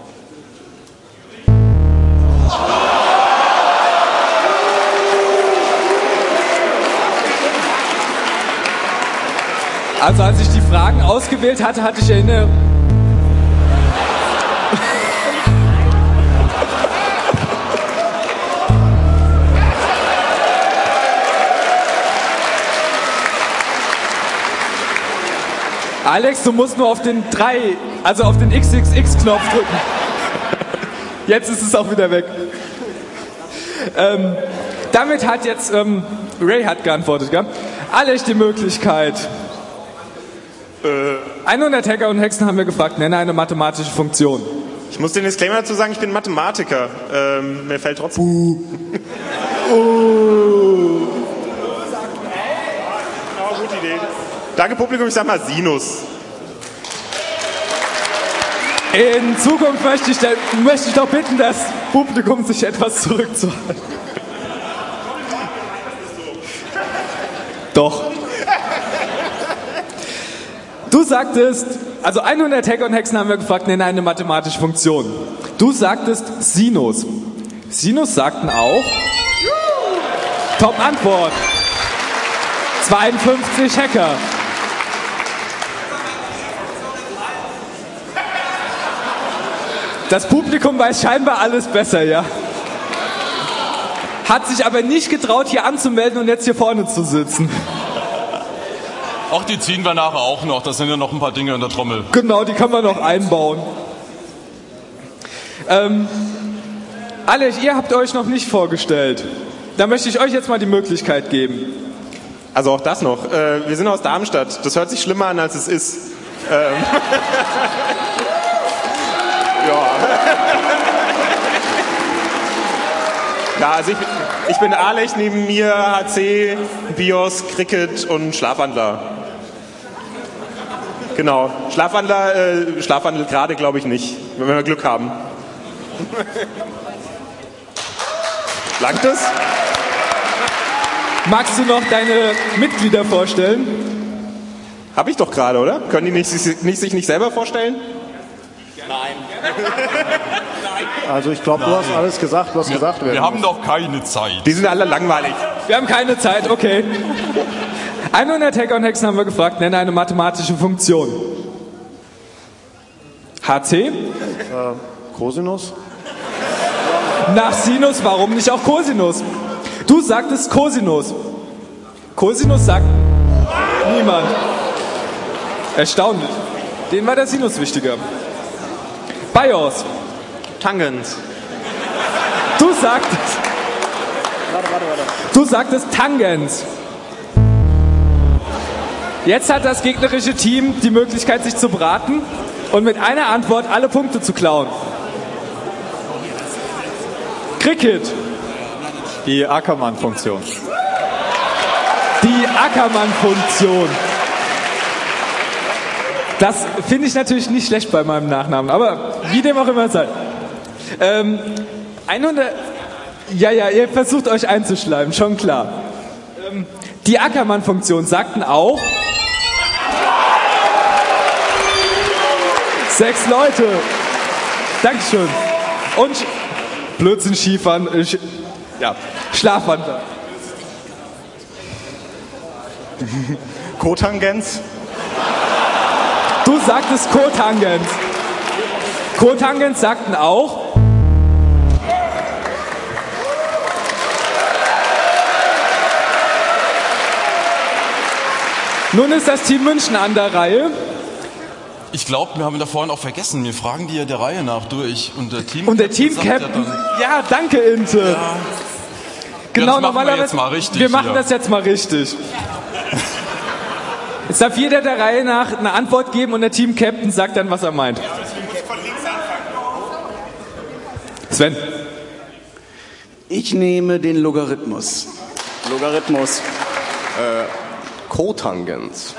also als ich die Fragen ausgewählt hatte, hatte ich erinnert. Alex, du musst nur auf den auf den XXX-Knopf drücken. Jetzt ist es auch wieder weg. Damit hat jetzt Ray hat geantwortet, gell? Alex die Möglichkeit. 100 Hacker und Hexen haben wir gefragt, nenne eine mathematische Funktion. Ich muss den Disclaimer dazu sagen, ich bin Mathematiker. Mir fällt trotzdem... Genau, gute Idee. Danke Publikum, ich sag mal Sinus. In Zukunft möchte ich doch bitten, das Publikum sich etwas zurückzuhalten. Doch. Du sagtest, also 100 Hacker und Hexen haben wir gefragt, nenne eine mathematische Funktion. Du sagtest Sinus. Sinus sagten auch Top-Antwort. 52 Hacker. Das Publikum weiß scheinbar alles besser, ja. Hat sich aber nicht getraut, hier anzumelden und jetzt hier vorne zu sitzen. Auch die ziehen wir nachher auch noch. Da sind ja noch ein paar Dinge in der Trommel. Genau, die können wir noch einbauen. Aleš, ihr habt euch noch nicht vorgestellt. Da möchte ich euch jetzt mal die Möglichkeit geben. Also auch das noch. Wir sind aus Darmstadt. Das hört sich schlimmer an, als es ist. Ja. Ja, also ich bin Aleš, neben mir HC, BIOS, Cricket und Schlafwandler. Genau. Schlafwandel gerade glaube ich nicht, wenn wir Glück haben. Langt es? Magst du noch deine Mitglieder vorstellen? Hab ich doch gerade, oder? Können die sich nicht selber vorstellen? Also ich glaube, du hast alles gesagt, was gesagt werden Wir haben muss. doch keine Zeit. Die sind alle langweilig. Wir haben keine Zeit, okay. 100 Hacker und Hexen haben wir gefragt, nenne eine mathematische Funktion. HC? Cosinus? Nach Sinus, warum nicht auch Cosinus? Du sagtest Cosinus. Cosinus sagt niemand. Erstaunlich. Denen war der Sinus wichtiger. BIOS. Tangens. Du sagtest. Du sagtest Tangens. Jetzt hat das gegnerische Team die Möglichkeit, sich zu beraten und mit einer Antwort alle Punkte zu klauen. Cricket. Die Ackermann-Funktion. Die Ackermann-Funktion. Das finde ich natürlich nicht schlecht bei meinem Nachnamen, aber wie dem auch immer sei. 100. Ja, ihr versucht euch einzuschleimen, schon klar. Die Ackermann-Funktion sagten auch 6 Leute. Dankeschön. Und Blödsinn, Skifahren, Schlafwandler. Kotangens? Du sagtest Kotangens. Kotangens sagten auch Nun ist das Team München an der Reihe. Ich glaube, wir haben da vorhin auch vergessen. Wir fragen die ja der Reihe nach durch. Und der Team Und der Team-Captain. Ja, danke, Inte. Ja. Genau, das machen wir normalerweise. jetzt mal richtig. Wir machen hier. das jetzt mal richtig. Jetzt darf jeder der Reihe nach eine Antwort geben und der Team-Captain sagt dann, was er meint. Sven. Ich nehme den Logarithmus. Logarithmus. Kotangens.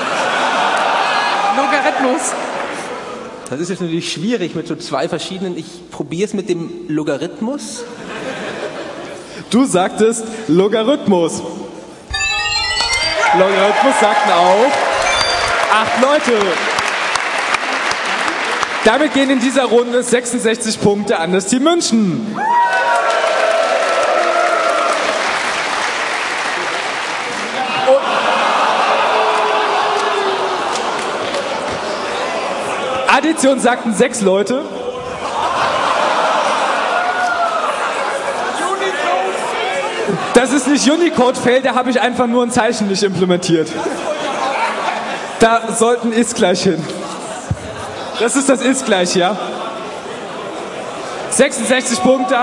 Logarithmus. Das ist jetzt natürlich schwierig mit so 2 verschiedenen. Ich probiere es mit dem Logarithmus. Du sagtest Logarithmus. Logarithmus sagten auch 8 Leute. Damit gehen in dieser Runde 66 Punkte an das Team München. Addition sagten 6 Leute. Das ist nicht Unicode-Fail, da habe ich einfach nur ein Zeichen nicht implementiert. Da sollten ist gleich hin. Das ist das ist gleich, ja? 66 Punkte.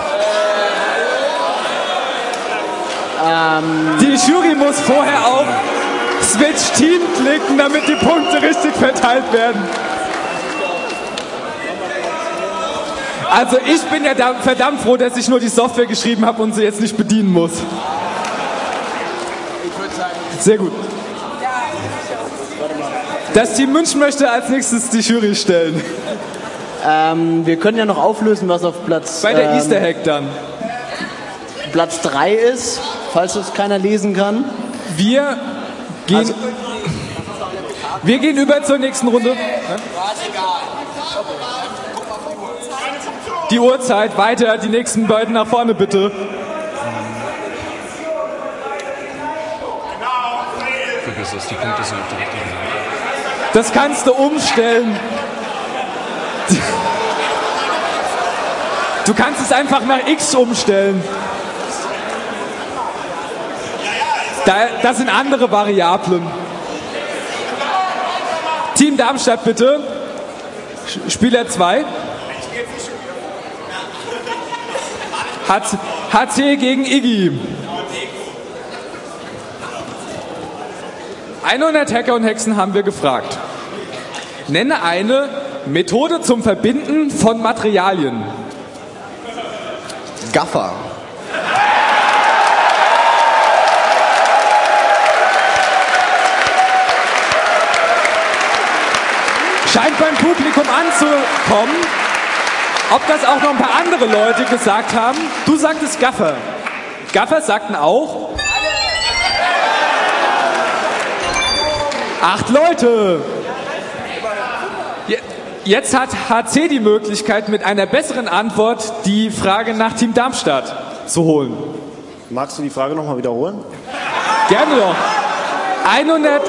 Die Jury muss vorher auf Switch Team klicken, damit die Punkte richtig verteilt werden. Also ich bin ja verdammt froh, dass ich nur die Software geschrieben habe und sie jetzt nicht bedienen muss. Sehr gut. Das Team München möchte als nächstes die Jury stellen. Wir können ja noch auflösen, was auf Platz... Bei der Easter Hack dann. Platz 3 ist, falls es keiner lesen kann. Wir gehen über zur nächsten Runde. Die Uhrzeit, weiter, die nächsten beiden nach vorne bitte. Vergiss das, die Punkte sind auf der richtigen Seite. Das kannst du umstellen. Du kannst es einfach nach X umstellen. Das sind andere Variablen. Team Darmstadt bitte. Spieler 2. HC gegen Iggy. 100 Hacker und Hexen haben wir gefragt. Nenne eine Methode zum Verbinden von Materialien. Gaffer. Scheint beim Publikum anzukommen. Ob das auch noch ein paar andere Leute gesagt haben? Du sagtest Gaffer. Gaffer sagten auch? 8 Leute. Jetzt hat HC die Möglichkeit, mit einer besseren Antwort die Frage nach Team Darmstadt zu holen. Magst du die Frage nochmal wiederholen? Gerne doch. 100...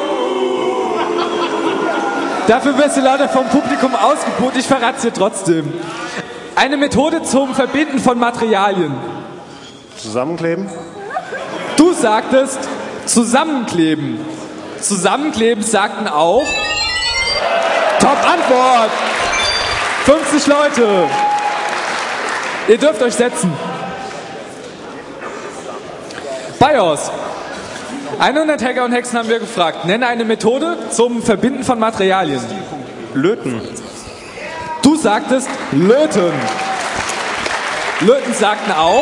Dafür wirst du leider vom Publikum ausgebucht. Ich verrate es dir trotzdem. Eine Methode zum Verbinden von Materialien. Zusammenkleben? Du sagtest zusammenkleben. Zusammenkleben sagten auch. Top-Antwort. 50 Leute. Ihr dürft euch setzen. BIOS. 100 Hacker und Hexen haben wir gefragt. Nenne eine Methode zum Verbinden von Materialien. Löten. Du sagtest löten. Löten sagten auch.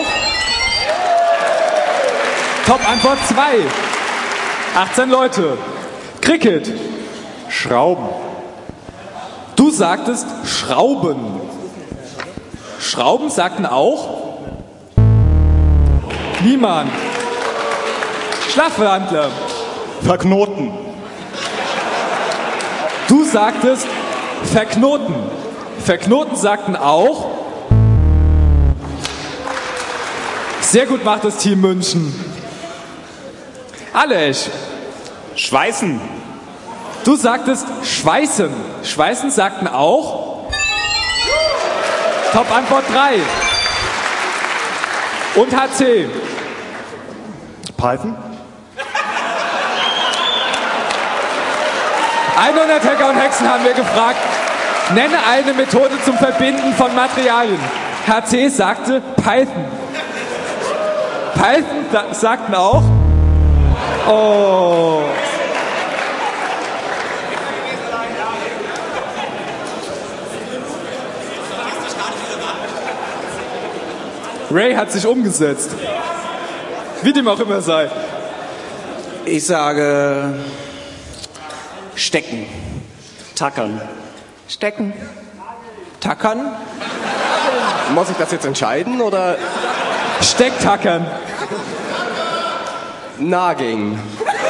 Top-Antwort 2. 18 Leute. Cricket. Schrauben. Du sagtest Schrauben. Schrauben sagten auch. Niemand. Schlafverhandler. Verknoten. Du sagtest verknoten. Verknoten sagten auch. Sehr gut macht das Team München. Aleš. Schweißen. Du sagtest schweißen. Schweißen sagten auch. Top-Antwort 3. Und HC. Python. 100 Hacker und Hexen haben wir gefragt. Nenne eine Methode zum Verbinden von Materialien. HC sagte Python. Python sagten auch. Oh. Ray hat sich umgesetzt. Wie dem auch immer sei. Ich sage stecken. Tackern. Stecken. Tackern? Muss ich das jetzt entscheiden oder? Stecktackern. Nageln.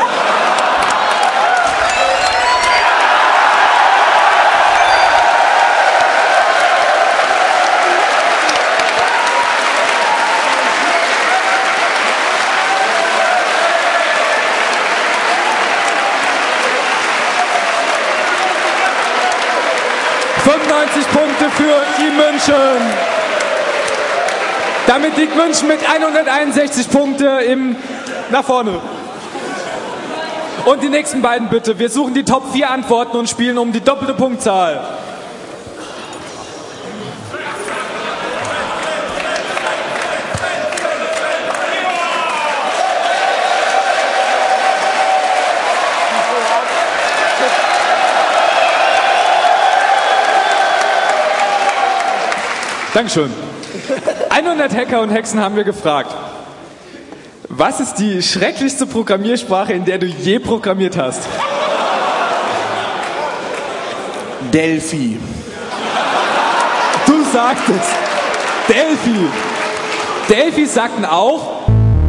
Punkte für Team München. Damit liegt München mit 161 Punkte nach vorne. Und die nächsten beiden bitte. Wir suchen die Top 4 Antworten und spielen um die doppelte Punktzahl. Dankeschön. 100 Hacker und Hexen haben wir gefragt. Was ist die schrecklichste Programmiersprache, in der du je programmiert hast? Delphi. Du sagtest Delphi. Delphi sagten auch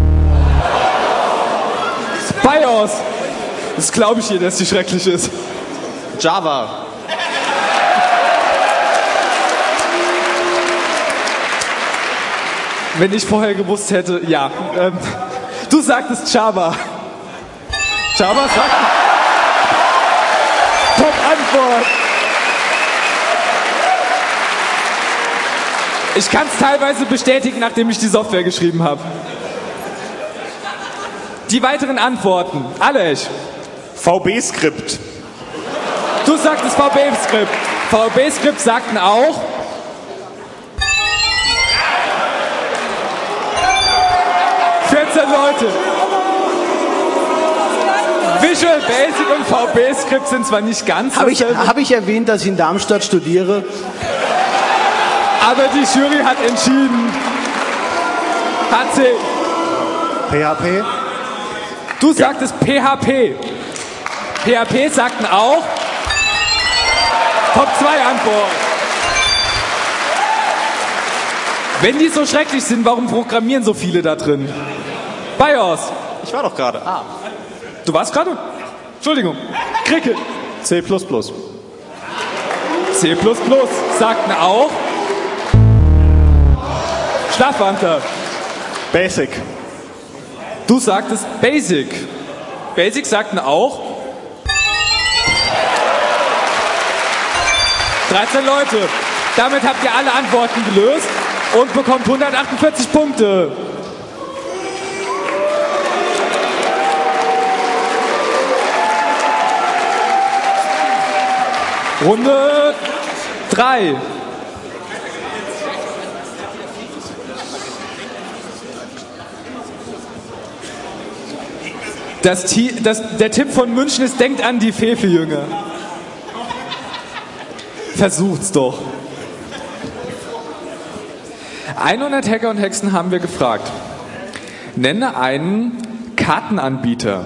BIOS. Das glaube ich hier, dass die schrecklich ist. Java. Wenn ich vorher gewusst hätte, ja. Du sagtest Java. Java sagt. Top-Antwort. Ich kann es teilweise bestätigen, nachdem ich die Software geschrieben habe. Die weiteren Antworten. Aleš. VB-Skript. Du sagtest VB-Skript. VB-Skript sagten auch. Leute. Visual Basic und VB-Skript sind zwar nicht ganz so. Habe ich erwähnt, dass ich in Darmstadt studiere? Aber die Jury hat entschieden. HC. PHP. Du sagtest PHP. PHP sagten auch. Top 2 Antwort. Wenn die so schrecklich sind, warum programmieren so viele da drin? BIOS. Ich war doch gerade. Du warst gerade? Entschuldigung. Cricket. C++. C++ sagten auch. Schlafwandler. Basic. Du sagtest Basic. Basic sagten auch. 13 Leute. Damit habt ihr alle Antworten gelöst und bekommt 148 Punkte. Runde 3. Der Tipp von München ist, denkt an die Fefe-Jünger. Versucht's doch. 100 Hacker und Hexen haben wir gefragt. Nenne einen Kartenanbieter.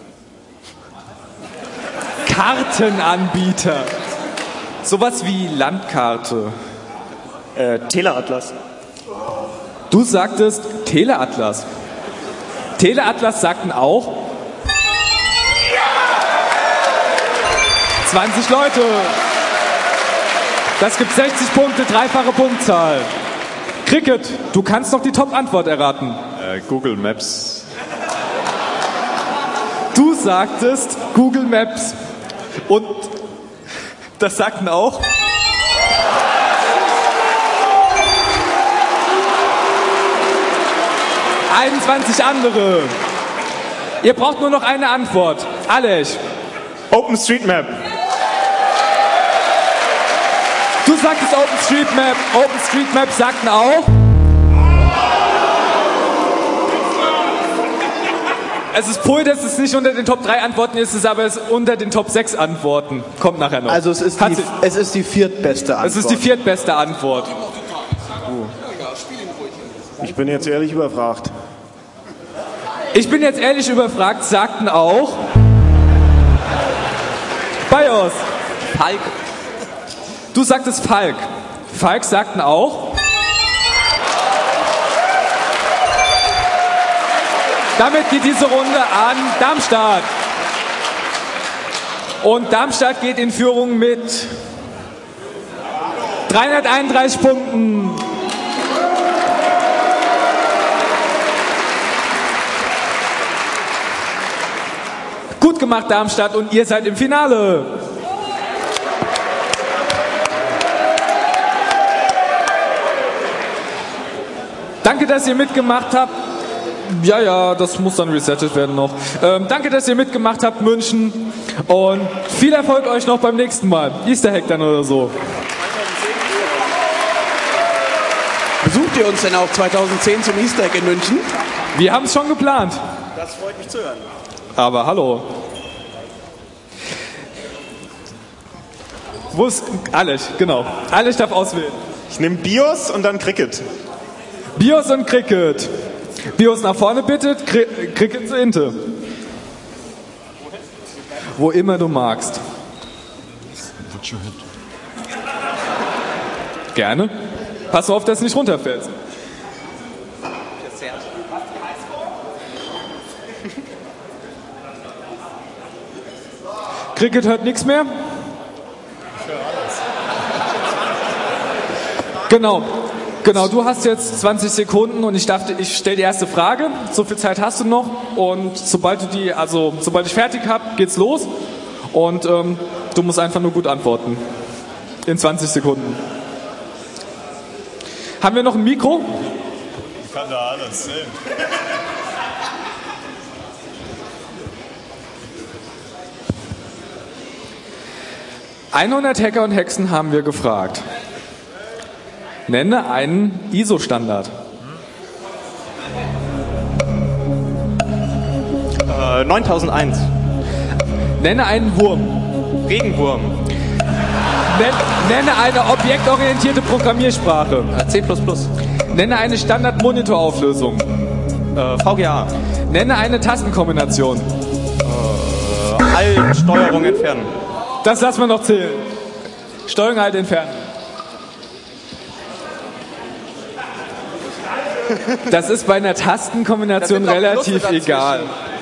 Kartenanbieter. Sowas wie Landkarte. Teleatlas. Du sagtest Teleatlas. Teleatlas sagten auch 20 Leute. Das gibt 60 Punkte, dreifache Punktzahl. Cricket, du kannst noch die Top-Antwort erraten. Google Maps. Du sagtest Google Maps. Und das sagten auch 21 andere. Ihr braucht nur noch eine Antwort. Aleš. OpenStreetMap. Du sagtest OpenStreetMap. OpenStreetMap sagten auch. Es ist cool, dass es nicht unter den Top 3 Antworten ist, aber es ist unter den Top 6 Antworten. Kommt nachher noch. Also es ist die viertbeste Antwort. Es ist die viertbeste Antwort. Ich bin jetzt ehrlich überfragt. Ich bin jetzt ehrlich überfragt, sagten auch BIOS. Falk. Du sagtest Falk. Falk sagten auch. Damit geht diese Runde an Darmstadt. Und Darmstadt geht in Führung mit 331 Punkten. Gut gemacht, Darmstadt, und ihr seid im Finale. Danke, dass ihr mitgemacht habt. Ja, das muss dann resettet werden noch. Danke, dass ihr mitgemacht habt, München. Und viel Erfolg euch noch beim nächsten Mal. Easter Hack dann oder so. Besucht ihr uns denn auch 2010 zum Easter Hack in München? Wir haben es schon geplant. Das freut mich zu hören. Aber hallo. Wo ist Aleš? Genau. Aleš darf auswählen. Ich nehme BIOS und dann Cricket. BIOS und Cricket. BIOS nach vorne bitte, Cricket zur Inte. Wo immer du magst. Gerne. Pass auf, dass du nicht runterfällst. Cricket hört nichts mehr? Genau, du hast jetzt 20 Sekunden und ich stelle die erste Frage. So viel Zeit hast du noch und sobald ich fertig habe, geht's los und du musst einfach nur gut antworten. In 20 Sekunden. Haben wir noch ein Mikro? Ich kann da alles sehen. 100 Hacker und Hexen haben wir gefragt. Nenne einen ISO-Standard. 9001. Nenne einen Wurm. Regenwurm. Nenne eine objektorientierte Programmiersprache. C++. Nenne eine Standard-Monitorauflösung. VGA. Nenne eine Tastenkombination. Alt, Steuerung entfernen. Das lassen wir noch zählen. Steuerung halt entfernen. Das ist bei einer Tastenkombination relativ egal.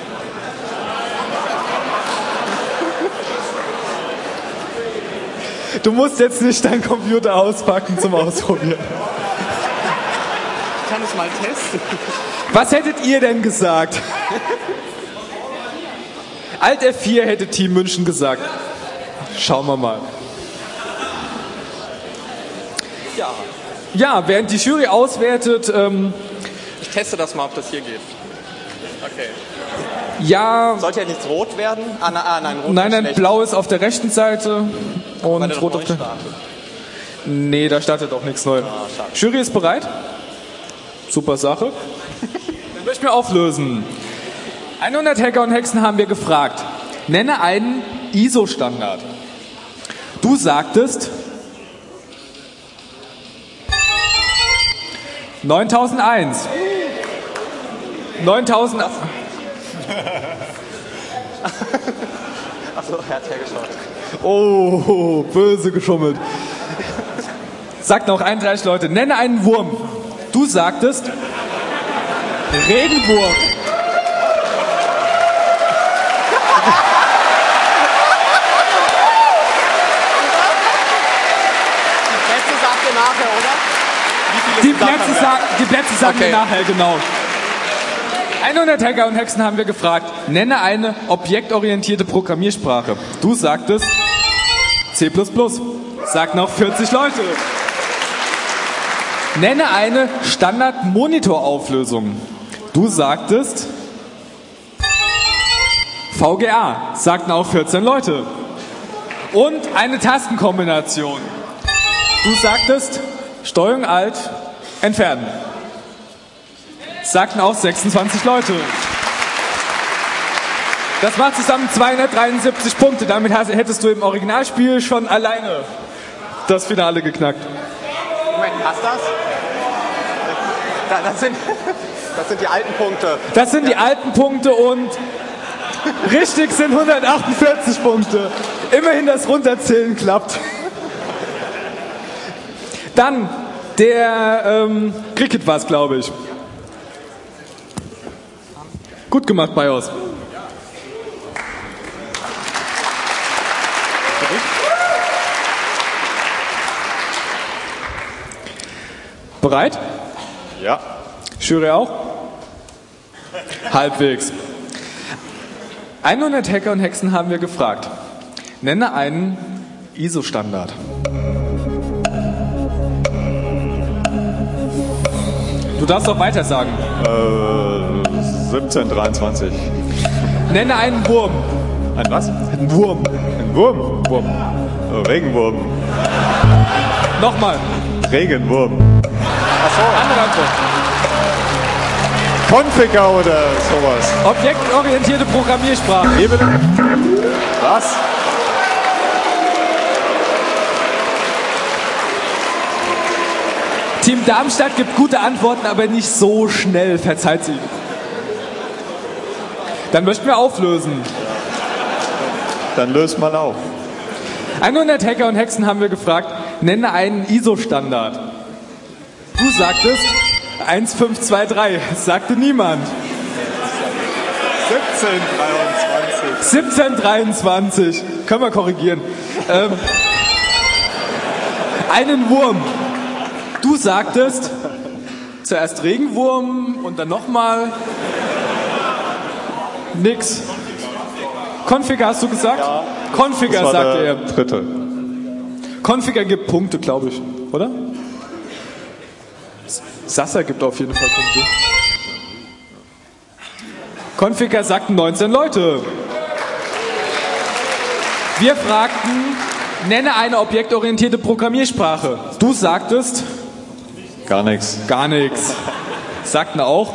Du musst jetzt nicht deinen Computer auspacken zum Ausprobieren. Ich kann es mal testen. Was hättet ihr denn gesagt? Alt F4 hätte Team München gesagt. Schauen wir mal. Ja. Ja, während die Jury auswertet... ich teste das mal, ob das hier geht. Okay. Ja... Sollte ja nichts rot werden? Nein, rot Nein, ist schlecht. blau ist auf der rechten Seite und Weil der rot neu auf der... startet. Nee, da startet auch nichts neu. Jury ist bereit? Super Sache. Dann möchten wir auflösen. 100 Hacker und Hexen haben wir gefragt. Nenne einen ISO-Standard. Du sagtest 9001. 9000. Achso, er hat hergeschaut. Oh, böse geschummelt. Sagt noch 31 Leute. Nenne einen Wurm. Du sagtest Regenwurm. Nachher, oder? Die Plätze sagen wir nachher, genau. 100 Hacker und Hexen haben wir gefragt. Nenne eine objektorientierte Programmiersprache. Du sagtest C++. Sagt noch 40 Leute. Nenne eine Standard-Monitorauflösung. Du sagtest VGA. Sagten auch 14 Leute. Und eine Tastenkombination. Du sagtest Steuerung Alt entfernen. Sagten auch 26 Leute. Das macht zusammen 273 Punkte. Damit hättest du im Originalspiel schon alleine das Finale geknackt. Moment, passt das? Das sind die alten Punkte. Das sind die alten Punkte und richtig sind 148 Punkte. Immerhin das Runterzählen klappt. Dann der Cricket war es, glaube ich. Gut gemacht, BIOS. Bereit? Ja. Jury auch? Halbwegs. 100 Hacker und Hexen haben wir gefragt. Nenne einen ISO-Standard. Du darfst auch weiter sagen. 1723. Nenne einen Wurm. Ein was? Ein Wurm. Ein Wurm? Regenwurm. Nochmal. Regenwurm. Achso. Andere Antwort. Configure oder sowas. Objektorientierte Programmiersprache. Hier bitte. Was? Team Darmstadt gibt gute Antworten, aber nicht so schnell. Verzeiht sie. Dann möchten wir auflösen. Dann löst mal auf. 100 Hacker und Hexen haben wir gefragt, nenne einen ISO-Standard. Du sagtest 1523. Sagte niemand. 1723. Können wir korrigieren. Einen Wurm. Du sagtest zuerst Regenwurm und dann nochmal nix. Configure hast du gesagt? Ja. Configure sagte er. Dritte. Configure gibt Punkte, glaube ich, oder? Sasser gibt auf jeden Fall Punkte. Configure sagten 19 Leute. Wir fragten, nenne eine objektorientierte Programmiersprache. Du sagtest? Gar nichts. Gar nichts. Sagten auch?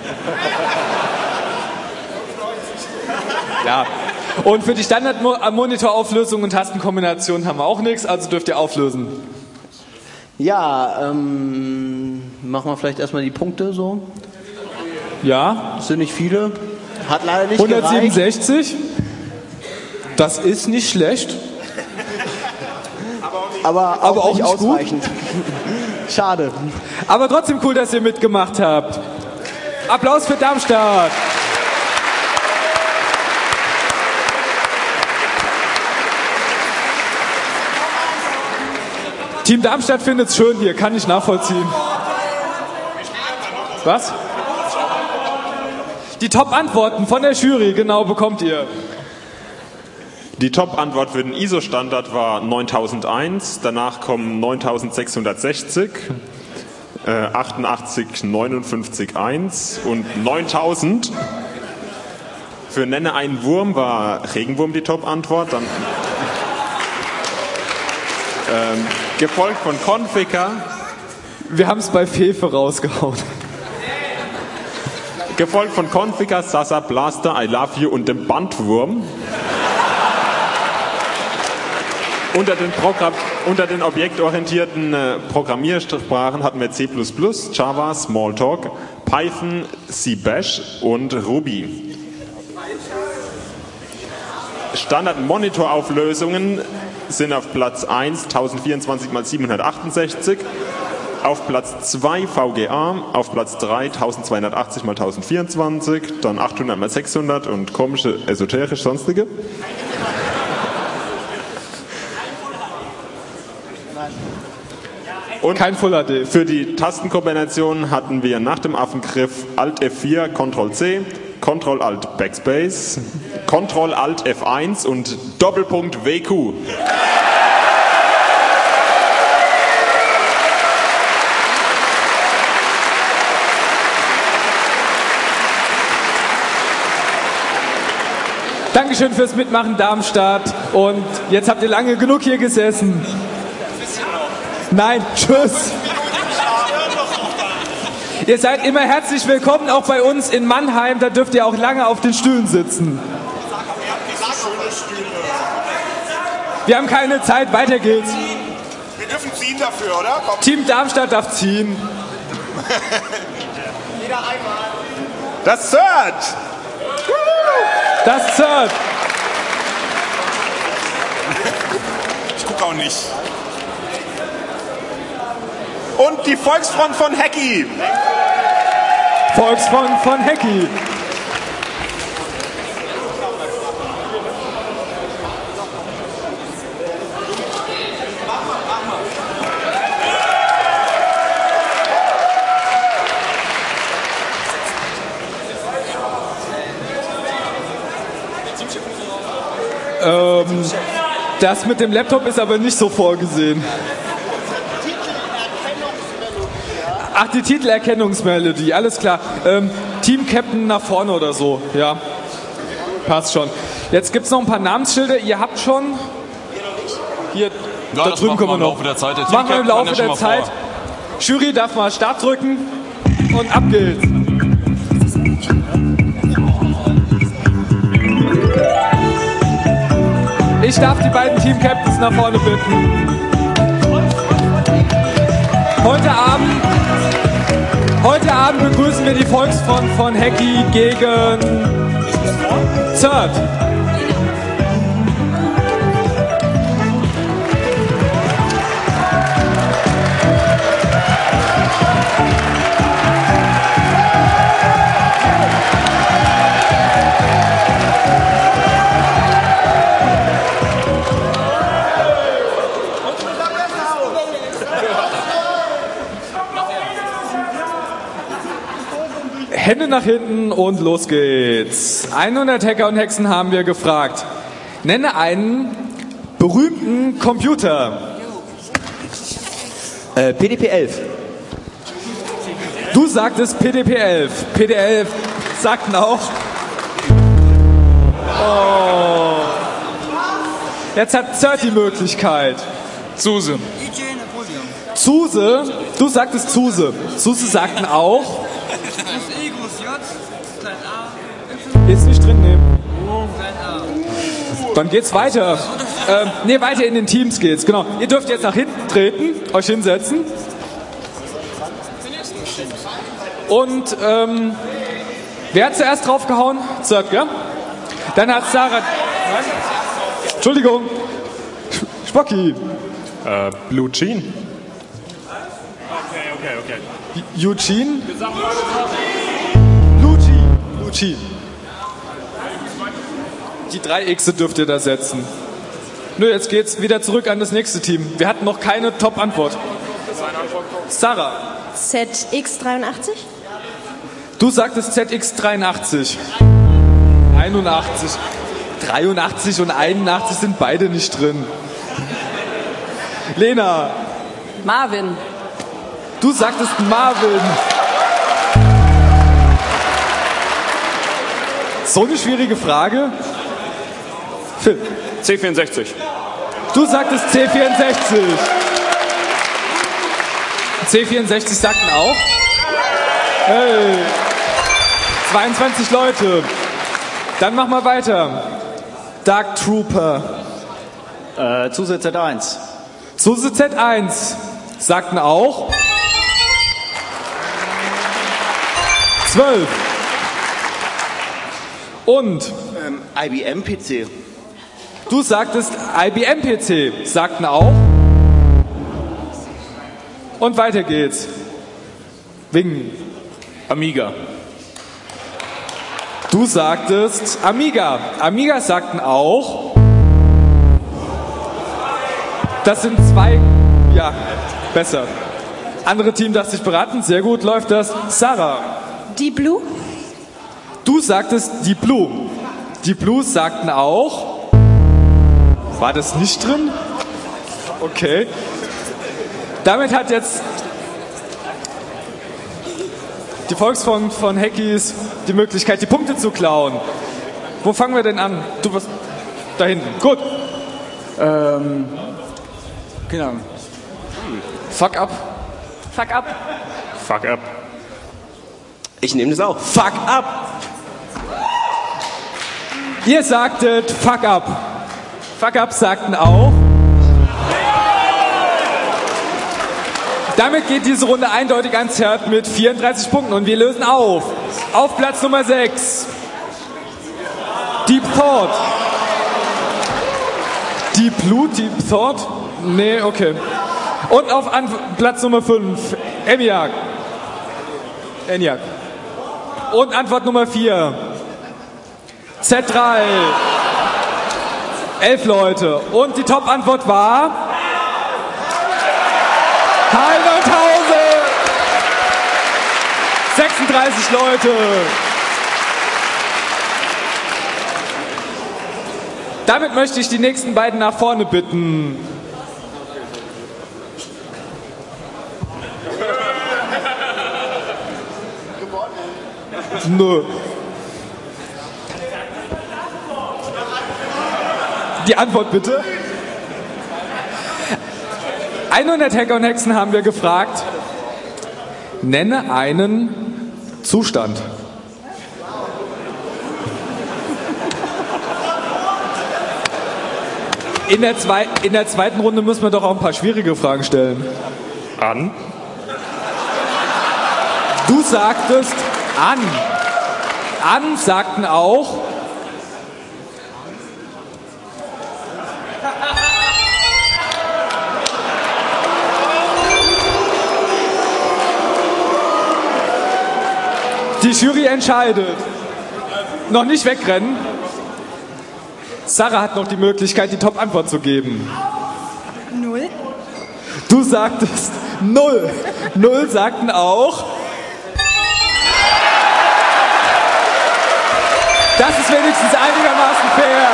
Ja. Und für die Standard-Monitorauflösung und Tastenkombination haben wir auch nichts, also dürft ihr auflösen. Ja, machen wir vielleicht erstmal die Punkte so. Ja. Das sind nicht viele. Hat leider nicht 167. Das ist nicht schlecht. Aber auch nicht ausreichend. Schade. Aber trotzdem cool, dass ihr mitgemacht habt. Applaus für Darmstadt. Team Darmstadt findet es schön hier, kann ich nachvollziehen. Was? Die Top-Antworten von der Jury, genau, bekommt ihr. Die Top-Antwort für den ISO-Standard war 9001, danach kommen 9660, 88 59 1 und 9000. Für Nenne einen Wurm war Regenwurm die Top-Antwort, dann gefolgt von Configure. Wir haben es bei Fefe rausgehauen. Gefolgt von Configure, Sasa, Blaster, I Love You und dem Bandwurm. Unter den objektorientierten Programmiersprachen hatten wir C++, Java, Smalltalk, Python, C-Bash und Ruby. Standard-Monitorauflösungen sind auf Platz 1 1024 x 768, auf Platz 2 VGA, auf Platz 3 1280 x 1024, dann 800 x 600 und komische esoterisch sonstige. Und kein Full HD. Für die Tastenkombination hatten wir nach dem Affengriff Alt F4, Ctrl C, Ctrl Alt Backspace, Ctrl Alt F1 und Doppelpunkt WQ. Dankeschön fürs Mitmachen, Darmstadt. Und jetzt habt ihr lange genug hier gesessen. Nein, tschüss. Ihr seid immer herzlich willkommen, auch bei uns in Mannheim. Da dürft ihr auch lange auf den Stühlen sitzen. Wir haben keine Zeit, weiter geht's. Wir dürfen ziehen dafür, oder? Komm. Team Darmstadt darf ziehen. Jeder einmal. Das Third! Das Third! Ich gucke auch nicht. Und die Volksfront von Hecki. Volksfront von Hecki. Das mit dem Laptop ist aber nicht so vorgesehen. Ach, die Titelerkennungsmelodie, alles klar. Team Captain nach vorne oder so, ja. Passt schon. Jetzt gibt es noch ein paar Namensschilder. Ihr habt schon... Hier, ja, da drüben kommen wir noch. Im Laufe der Zeit. Der machen wir im Laufe der Zeit. Jury darf mal Start drücken und ab geht's. Ich darf die beiden Team-Captains nach vorne bitten. Heute Abend begrüßen wir die Volksfront von Hecki gegen Third. Hände nach hinten und los geht's. 100 Hacker und Hexen haben wir gefragt. Nenne einen berühmten Computer. PDP-11. Du sagtest PDP-11. PD-11 sagten auch. Oh. Jetzt hat Third die Möglichkeit. Zuse. Zuse? Du sagtest Zuse. Zuse sagten auch. Ist nicht drin, ne? Dann geht's weiter. Weiter in den Teams geht's, genau. Ihr dürft jetzt nach hinten treten, euch hinsetzen. Und, wer hat zuerst draufgehauen? Zert, gell? Dann hat Sarah... Entschuldigung. Spocki. Blue Jean. Okay. Eugene? Blue Jean. Die 3 X dürft ihr da setzen. Nö, jetzt geht's wieder zurück an das nächste Team. Wir hatten noch keine Top-Antwort. Sarah. ZX83? Du sagtest ZX83. 81. 83 und 81 sind beide nicht drin. Lena. Marvin. Du sagtest Marvin. So eine schwierige Frage. Phil. C64. Du sagtest C64. C64 sagten auch. Hey. 22 Leute. Dann mach mal weiter. Dark Trooper. Zuse Z1. Zuse Z1 sagten auch. 12. Und? IBM PC. Du sagtest IBM PC, sagten auch. Und weiter geht's. Wing. Amiga. Du sagtest Amiga. Amiga sagten auch. Das sind 2. Ja, besser. Andere Team darf sich beraten. Sehr gut läuft das. Sarah. Deep Blue? Du sagtest Deep Blue. Die Blues sagten auch. War das nicht drin? Okay. Damit hat jetzt die Volksfront von Heckies die Möglichkeit, die Punkte zu klauen. Wo fangen wir denn an? Du bist da hinten. Gut. Genau. Fuck up. Fuck up. Fuck up. Ich nehme das auch. Fuck up. Ihr sagtet fuck up. Fuck up sagten auch. Damit geht diese Runde eindeutig ans Herd mit 34 Punkten und wir lösen auf. Auf Platz Nummer 6. Deep Thought. Deep Blue, Deep Thought? Nee, okay. Und auf Platz Nummer 5. ENIAC. Und Antwort Nummer 4. Z3. 11 Leute. Und die Top-Antwort war Heidelhausen. 36 Leute. Damit möchte ich die nächsten beiden nach vorne bitten. Nö. Die Antwort bitte. 100 Hacker und Hexen haben wir gefragt. Nenne einen Zustand. In der zweiten Runde müssen wir doch auch ein paar schwierige Fragen stellen. An. Du sagtest an. An sagten auch. Die Jury entscheidet. Noch nicht wegrennen. Sarah hat noch die Möglichkeit, die Top-Antwort zu geben. 0. Du sagtest 0. 0 sagten auch. Das ist wenigstens einigermaßen fair.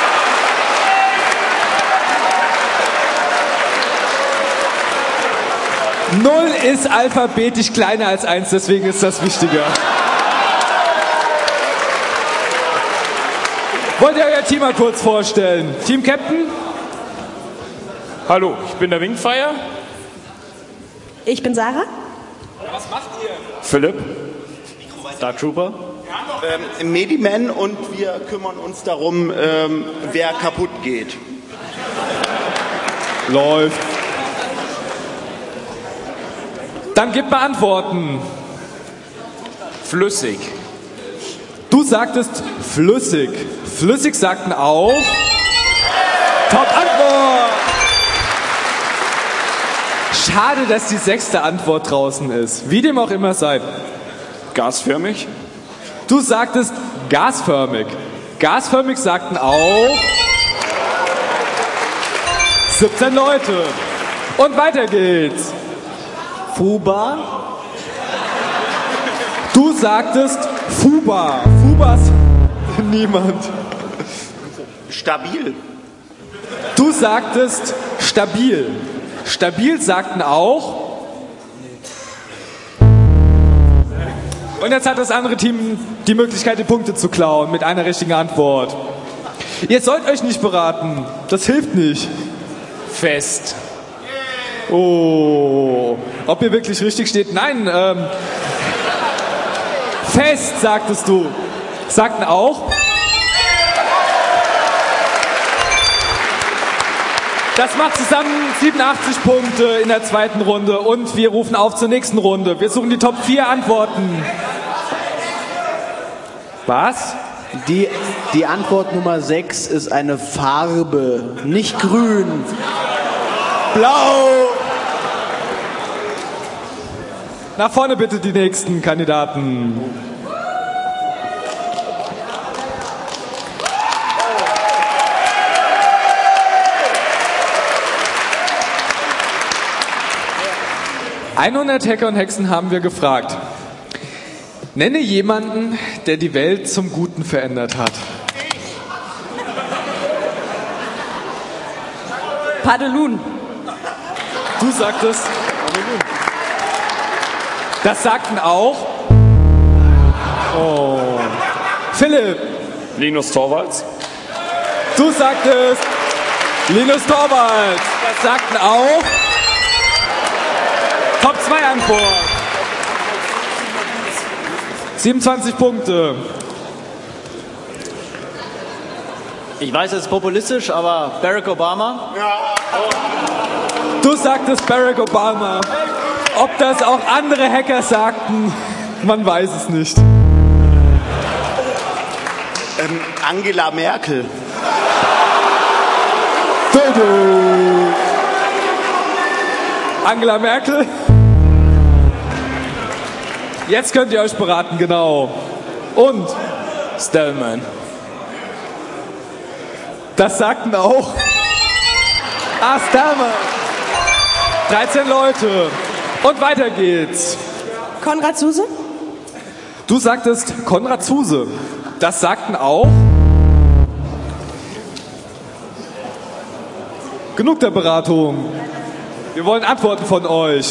Null ist alphabetisch kleiner als 1, deswegen ist das wichtiger. Wollt ihr euer Team mal kurz vorstellen? Team Captain? Hallo, ich bin der Wingfire. Ich bin Sarah. Was macht ihr? Philipp. Dark Trooper. Mediman und wir kümmern uns darum, wer kaputt geht. Läuft. Dann gib mal Antworten. Flüssig. Du sagtest flüssig. Flüssig sagten auch. Top-Antwort. Schade, dass die 6. Antwort draußen ist. Wie dem auch immer sei. Gasförmig? Du sagtest gasförmig. Gasförmig sagten auch 17 Leute. Und weiter geht's. Fuba? Du sagtest Fuba. Fubas niemand. Stabil. Du sagtest stabil. Stabil sagten auch. Und jetzt hat das andere Team die Möglichkeit, die Punkte zu klauen mit einer richtigen Antwort. Ihr sollt euch nicht beraten. Das hilft nicht. Fest. Oh. Ob ihr wirklich richtig steht? Nein. Fest, sagtest du. Sagten auch. Das macht zusammen 87 Punkte in der zweiten Runde und wir rufen auf zur nächsten Runde. Wir suchen die Top 4 Antworten. Was? Die Antwort Nummer 6 ist eine Farbe, nicht grün. Blau! Nach vorne bitte die nächsten Kandidaten. ...100 Hacker und Hexen haben wir gefragt. Nenne jemanden, der die Welt zum Guten verändert hat. Padelun. Du sagtest... Das sagten auch... Oh. Philipp. Linus Torvalds. Du sagtest... Linus Torvalds. Das sagten auch... Top 2 Antwort. 27 Punkte. Ich weiß, es ist populistisch, aber Barack Obama? Du sagtest Barack Obama. Ob das auch andere Hacker sagten, man weiß es nicht. Angela Merkel. Angela Merkel? Jetzt könnt ihr euch beraten, genau. Und Stallman. Das sagten auch. Stallman. 13 Leute. Und weiter geht's. Konrad Zuse? Du sagtest Konrad Zuse. Das sagten auch. Genug der Beratung. Wir wollen Antworten von euch.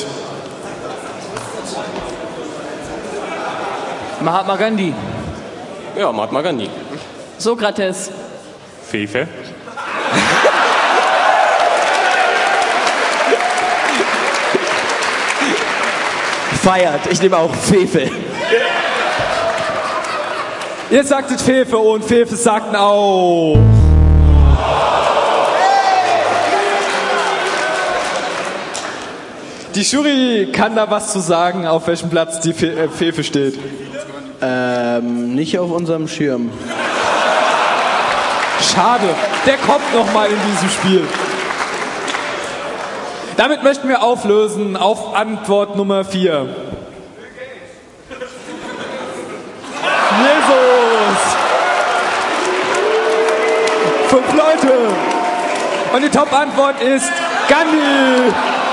Mahatma Gandhi. Ja, Mahatma Gandhi. Sokrates. Fefe. Feiert. Ich nehme auch Fefe. Ihr sagtet Fefe und Fefe sagten auch. Die Jury kann da was zu sagen, auf welchem Platz die Fefe steht. Nicht auf unserem Schirm. Schade, der kommt noch mal in diesem Spiel. Damit möchten wir auflösen auf Antwort Nummer 4. Jesus! 5 Leute! Und die Top-Antwort ist Gandhi!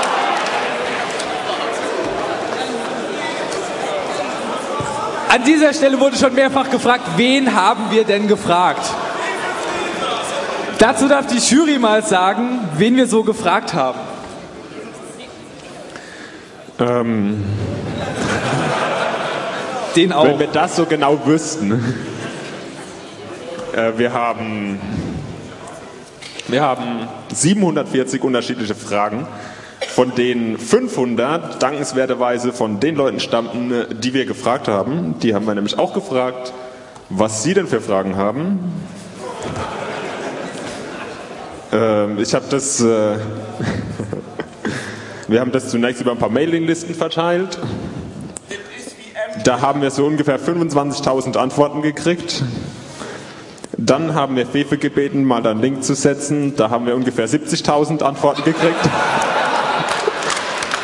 An dieser Stelle wurde schon mehrfach gefragt, wen haben wir denn gefragt? Dazu darf die Jury mal sagen, wen wir so gefragt haben. Den auch. Wenn wir das so genau wüssten. Wir haben 740 unterschiedliche Fragen, von denen 500 dankenswerterweise von den Leuten stammten, die wir gefragt haben. Die haben wir nämlich auch gefragt, was sie denn für Fragen haben. Ich habe das... Wir haben das zunächst über ein paar Mailinglisten verteilt. Da haben wir so ungefähr 25.000 Antworten gekriegt. Dann haben wir Fefe gebeten, mal da einen Link zu setzen. Da haben wir ungefähr 70.000 Antworten gekriegt.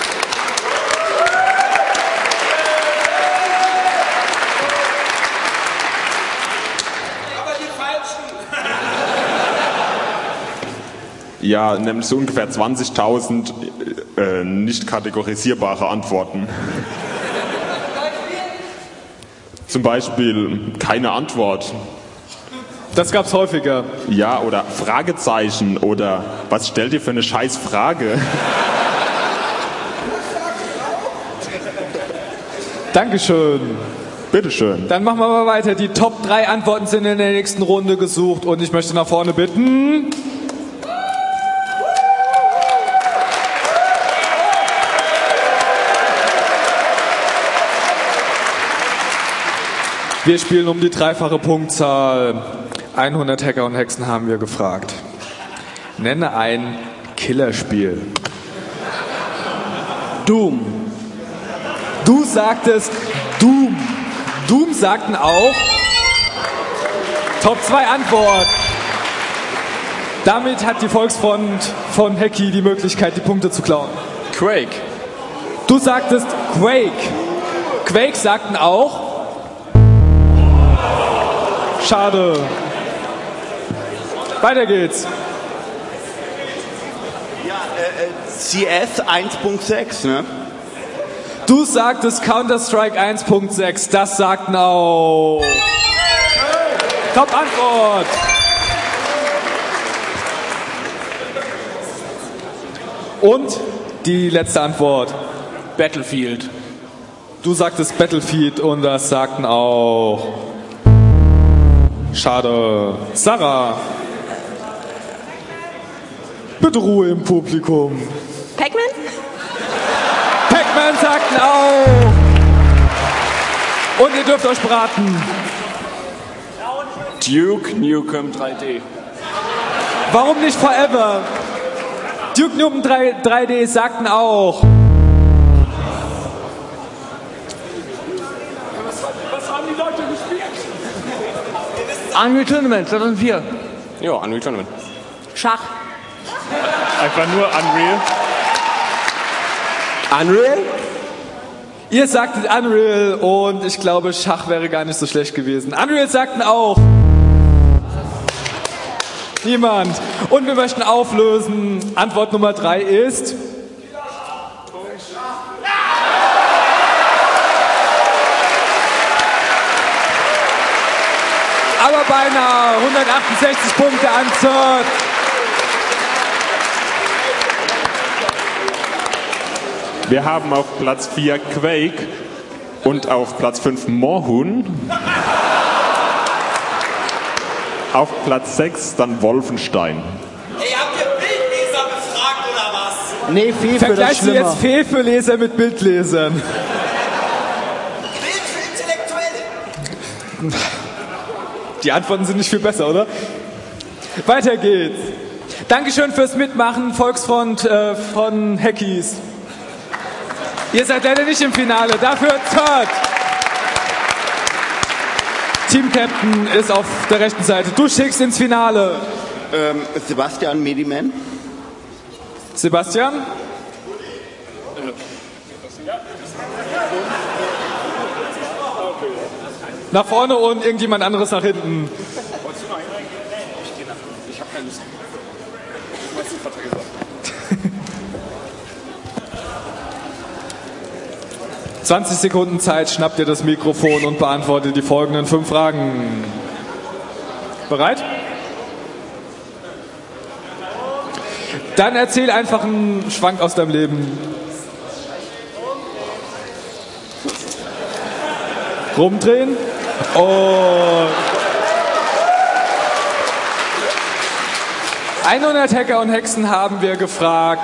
Ja, nämlich so ungefähr 20.000 nicht kategorisierbare Antworten. Zum Beispiel keine Antwort. Das gab's häufiger. Ja, oder Fragezeichen oder was stellt ihr für eine scheiß Frage? Dankeschön. Bitteschön. Dann machen wir mal weiter. Die Top 3 Antworten sind in der nächsten Runde gesucht und ich möchte nach vorne bitten. Wir spielen um die dreifache Punktzahl. 100 Hacker und Hexen haben wir gefragt. Nenne ein Killerspiel. Doom. Du sagtest Doom. Doom sagten auch. Top 2 Antwort. Damit hat die Volksfront von Hacky die Möglichkeit, die Punkte zu klauen. Quake. Du sagtest Quake. Quake sagten auch. Schade. Weiter geht's. Ja, CS 1.6, ne? Du sagtest Counter-Strike 1.6. Das sagten auch. Top-Antwort. Und die letzte Antwort. Battlefield. Du sagtest Battlefield und das sagten auch. Schade. Sarah. Bitte Ruhe im Publikum. Pac-Man? Pac-Man sagten auch. Und ihr dürft euch beraten. Duke Nukem 3D. Warum nicht Forever? Duke Nukem 3D sagten auch. Was haben die Leute gespielt? Unreal Tournament 2004. Ja, Unreal Tournament. Schach. Einfach nur Unreal. Unreal? Ihr sagtet Unreal und ich glaube, Schach wäre gar nicht so schlecht gewesen. Unreal sagten auch. Niemand. Und wir möchten auflösen. Antwort Nummer 3 ist. Aber beinahe 168 Punkte an Zert. Wir haben auf Platz 4 Quake und auf Platz 5 Moorhuhn. Auf Platz 6 dann Wolfenstein. Ey, habt ihr Bildleser befragt oder was? Nee, Fefe, das ist Vergleichst du schlimmer. jetzt Fefe-Leser mit Bildlesern? Bild für Intellektuelle. Die Antworten sind nicht viel besser, oder? Weiter geht's. Dankeschön fürs Mitmachen, Volksfront von Hackies. Ihr seid leider nicht im Finale, dafür Third. Team-Captain ist auf der rechten Seite. Du schickst ins Finale. Sebastian Mediman. Sebastian? Nach vorne und irgendjemand anderes nach hinten. Ich hab keine Lust. Was hat der Vater gesagt? 20 Sekunden Zeit, schnappt ihr das Mikrofon und beantwortet die folgenden 5 Fragen. Bereit? Dann erzähl einfach einen Schwank aus deinem Leben. Rumdrehen. Und 100 Hacker und Hexen haben wir gefragt.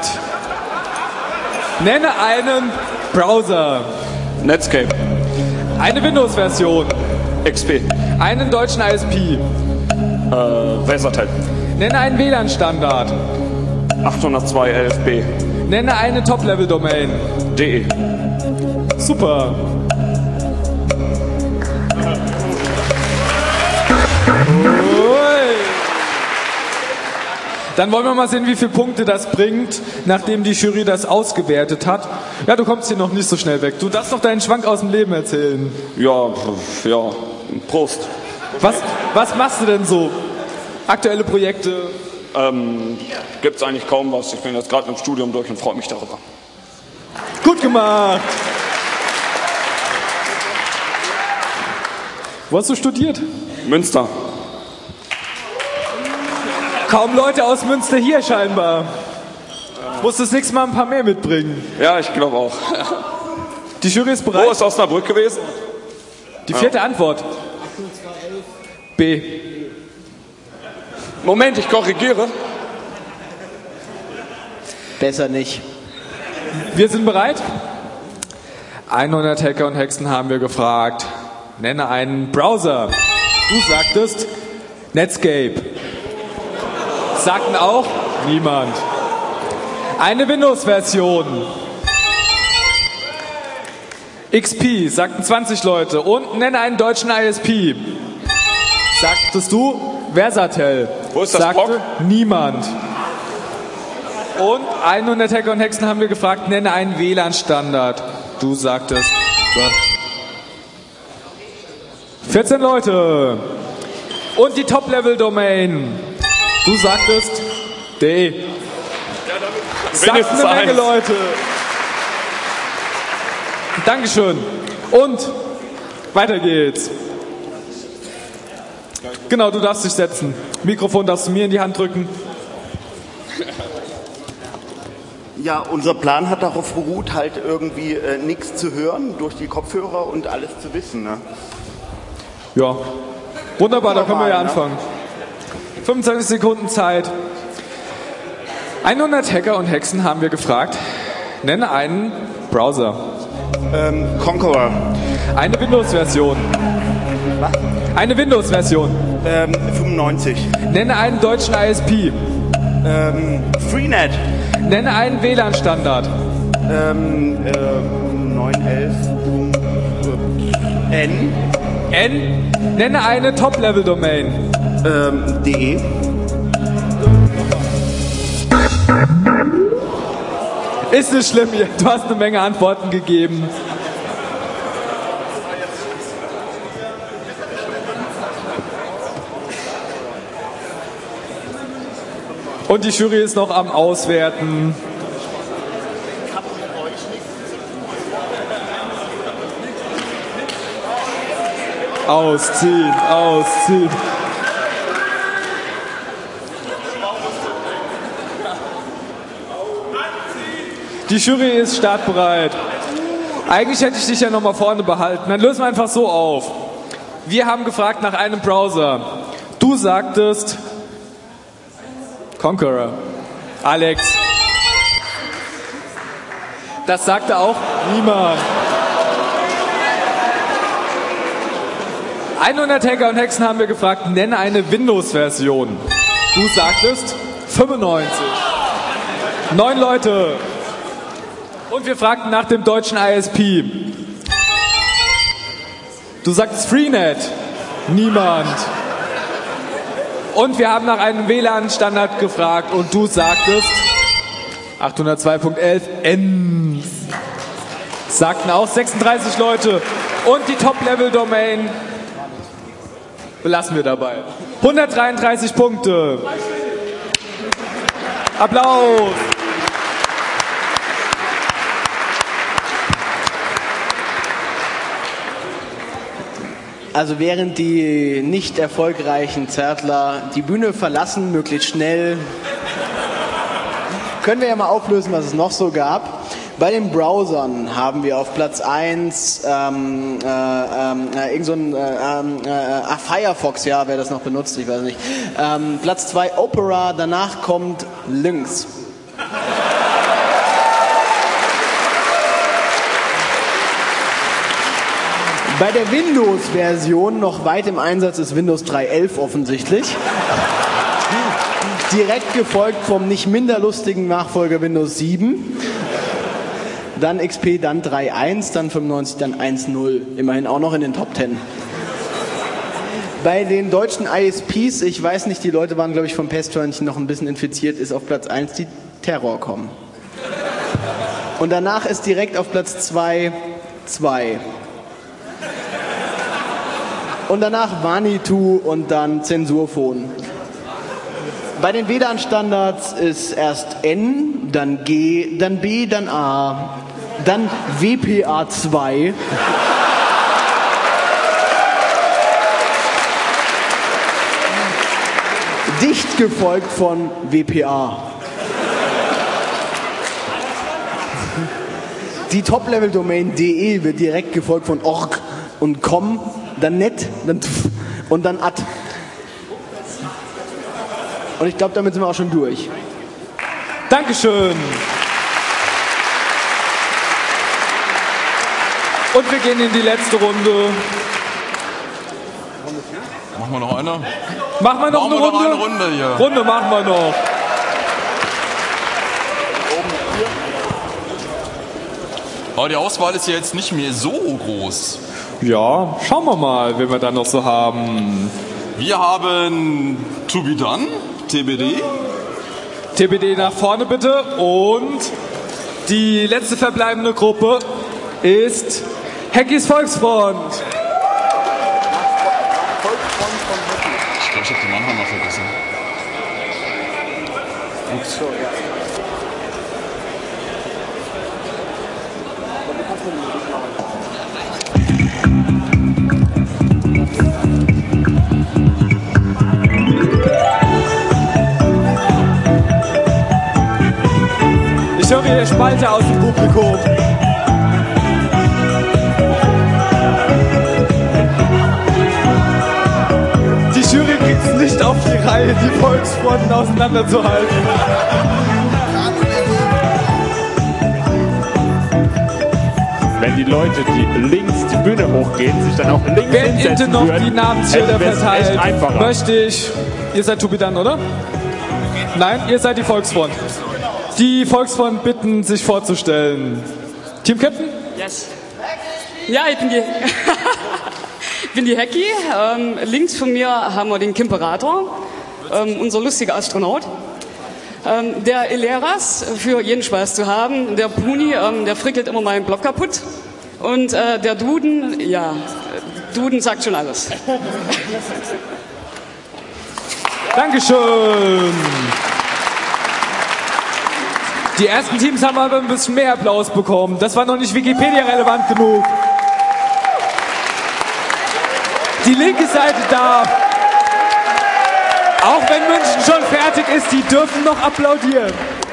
Nenne einen Browser. Netscape. Eine Windows-Version. XP. Einen deutschen ISP. Versatel. Nenne einen WLAN-Standard. 802 LFB. Nenne eine Top-Level-Domain. DE. Super. Dann wollen wir mal sehen, wie viele Punkte das bringt, nachdem die Jury das ausgewertet hat. Ja, du kommst hier noch nicht so schnell weg. Du darfst doch deinen Schwank aus dem Leben erzählen. Ja, Prost. Was machst du denn so? Aktuelle Projekte? gibt es eigentlich kaum was. Ich bin jetzt gerade im Studium durch und freue mich darüber. Gut gemacht. Wo hast du studiert? Münster. Kaum Leute aus Münster hier scheinbar. Musst du das nächste Mal ein paar mehr mitbringen. Ja, ich glaube auch. Die Jury ist bereit. Wo ist Osnabrück gewesen? Die vierte Antwort. B. Moment, ich korrigiere. Besser nicht. Wir sind bereit. 100 Hacker und Hexen haben wir gefragt. Nenne einen Browser. Du sagtest Netscape. Sagten auch niemand. Eine Windows-Version. XP, sagten 20 Leute. Und nenne einen deutschen ISP. Sagtest du Versatel. Wo ist das sagte Bock? Niemand. Und 100 Hacker und Hexen haben wir gefragt, nenne einen WLAN-Standard. Du sagtest 14 Leute. Und die Top-Level-Domain. Du sagtest D. Sagten eine Menge Leute. Dankeschön. Und weiter geht's. Genau, du darfst dich setzen. Mikrofon darfst du mir in die Hand drücken. Ja, unser Plan hat darauf beruht, halt irgendwie nichts zu hören durch die Kopfhörer und alles zu wissen. Ne? Ja, wunderbar, da können wir ja Ne? anfangen. 25 Sekunden Zeit. 100 Hacker und Hexen haben wir gefragt. Nenne einen Browser. Conqueror. Eine Windows-Version. Was? Eine Windows-Version. 95. Nenne einen deutschen ISP. Freenet. Nenne einen WLAN-Standard. 911. N. N. Nenne eine Top-Level-Domain. DE. Ist nicht schlimm, du hast eine Menge Antworten gegeben. Und die Jury ist noch am Auswerten. Ausziehen, ausziehen. Die Jury ist startbereit. Eigentlich hätte ich dich ja noch mal vorne behalten. Dann lösen wir einfach so auf. Wir haben gefragt nach einem Browser. Du sagtest Conqueror. Alex. Das sagte auch niemand. 100 Hacker und Hexen haben wir gefragt, nenne eine Windows-Version. Du sagtest 95. 9 Leute. Und wir fragten nach dem deutschen ISP. Du sagtest Freenet. Niemand. Und wir haben nach einem WLAN-Standard gefragt und du sagtest 802.11 N. Sagten auch 36 Leute. Und die Top-Level-Domain belassen wir dabei. 133 Punkte. Applaus. Also während die nicht erfolgreichen Zärtler die Bühne verlassen, möglichst schnell, können wir ja mal auflösen, was es noch so gab. Bei den Browsern haben wir auf Platz 1 Firefox, ja, wer das noch benutzt, ich weiß nicht. Platz 2 Opera, danach kommt Lynx. Bei der Windows-Version noch weit im Einsatz ist Windows 3.11 offensichtlich. Direkt gefolgt vom nicht minder lustigen Nachfolger Windows 7. Dann XP, dann 3.1, dann 95, dann 1.0. Immerhin auch noch in den Top 10. Bei den deutschen ISPs, ich weiß nicht, die Leute waren, glaube ich, vom Pesthörnchen noch ein bisschen infiziert, ist auf Platz 1 die Terrorcom. Und danach ist direkt auf Platz 2 2. Und danach Vanitu und dann Zensurphone. Bei den WLAN-Standards ist erst N, dann G, dann B, dann A, dann WPA2. Dicht gefolgt von WPA. Die Top-Level-Domain .de wird direkt gefolgt von org und com, dann net, dann tf und dann at. Und ich glaube, damit sind wir auch schon durch. Dankeschön. Und wir gehen in die letzte Runde. Machen wir noch eine? Machen wir noch eine Runde? Noch eine Runde hier. Runde machen wir noch. Aber die Auswahl ist ja jetzt nicht mehr so groß. Ja, schauen wir mal, wen wir da noch so haben. Wir haben To Be Done, TBD. TBD nach vorne bitte. Und die letzte verbleibende Gruppe ist Heckies Volksfront. Ich glaube, ich habe den Anhang mal vergessen. Ups. Ich höre hier Spalte aus dem Publikum. Die Jury kriegt es nicht auf die Reihe, die Volksfronten auseinanderzuhalten. Wenn die Leute, die links die Bühne hochgehen, sich dann auch links Während Inte hinsetzen noch würden, die Namensschilder wär's echt verteilt, einfacher. möchte ich... Ihr seid To Be Done, oder? Nein, ihr seid die Volksfront. Die Volksfront bitten, sich vorzustellen. Team Captain? Yes. Ja, ich bin die, ich bin die Hecki. Links von mir haben wir den Kimperator, unser lustiger Astronaut. Der Eleras, für jeden Spaß zu haben. Der Puni, der frickelt immer meinen Block kaputt. Und der Duden, ja, Duden sagt schon alles. Dankeschön. Die ersten Teams haben aber ein bisschen mehr Applaus bekommen. Das war noch nicht Wikipedia-relevant genug. Die linke Seite darf, auch wenn München schon fertig ist, die dürfen noch applaudieren.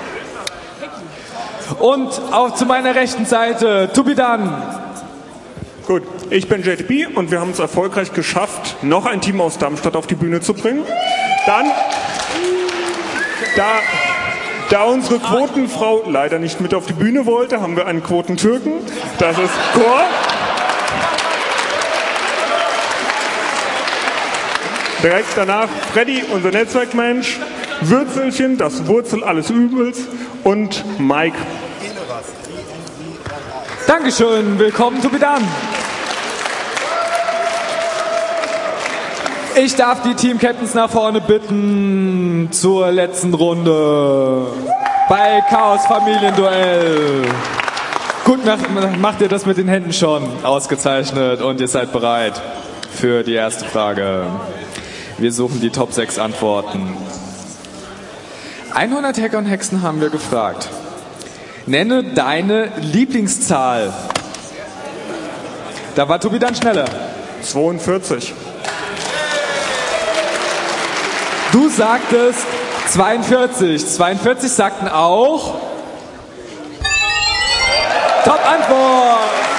Und auch zu meiner rechten Seite, To Be Done. Gut, ich bin JTB und wir haben es erfolgreich geschafft, noch ein Team aus Darmstadt auf die Bühne zu bringen. Dann, da unsere Quotenfrau leider nicht mit auf die Bühne wollte, haben wir einen Quotentürken. Das ist Chor. Direkt danach Freddy, unser Netzwerkmensch, Würzelchen, das Wurzel alles Übels und Mike. Dankeschön, willkommen To Be Done. Ich darf die Team Captains nach vorne bitten zur letzten Runde bei Chaos Familienduell. Gut, macht ihr das mit den Händen schon. Ausgezeichnet und ihr seid bereit für die erste Frage. Wir suchen die Top 6 Antworten. 100 Hacker und Hexen haben wir gefragt. Nenne deine Lieblingszahl. Da war Tobi dann schneller. 42. Du sagtest 42. 42 sagten auch. Top-Antwort.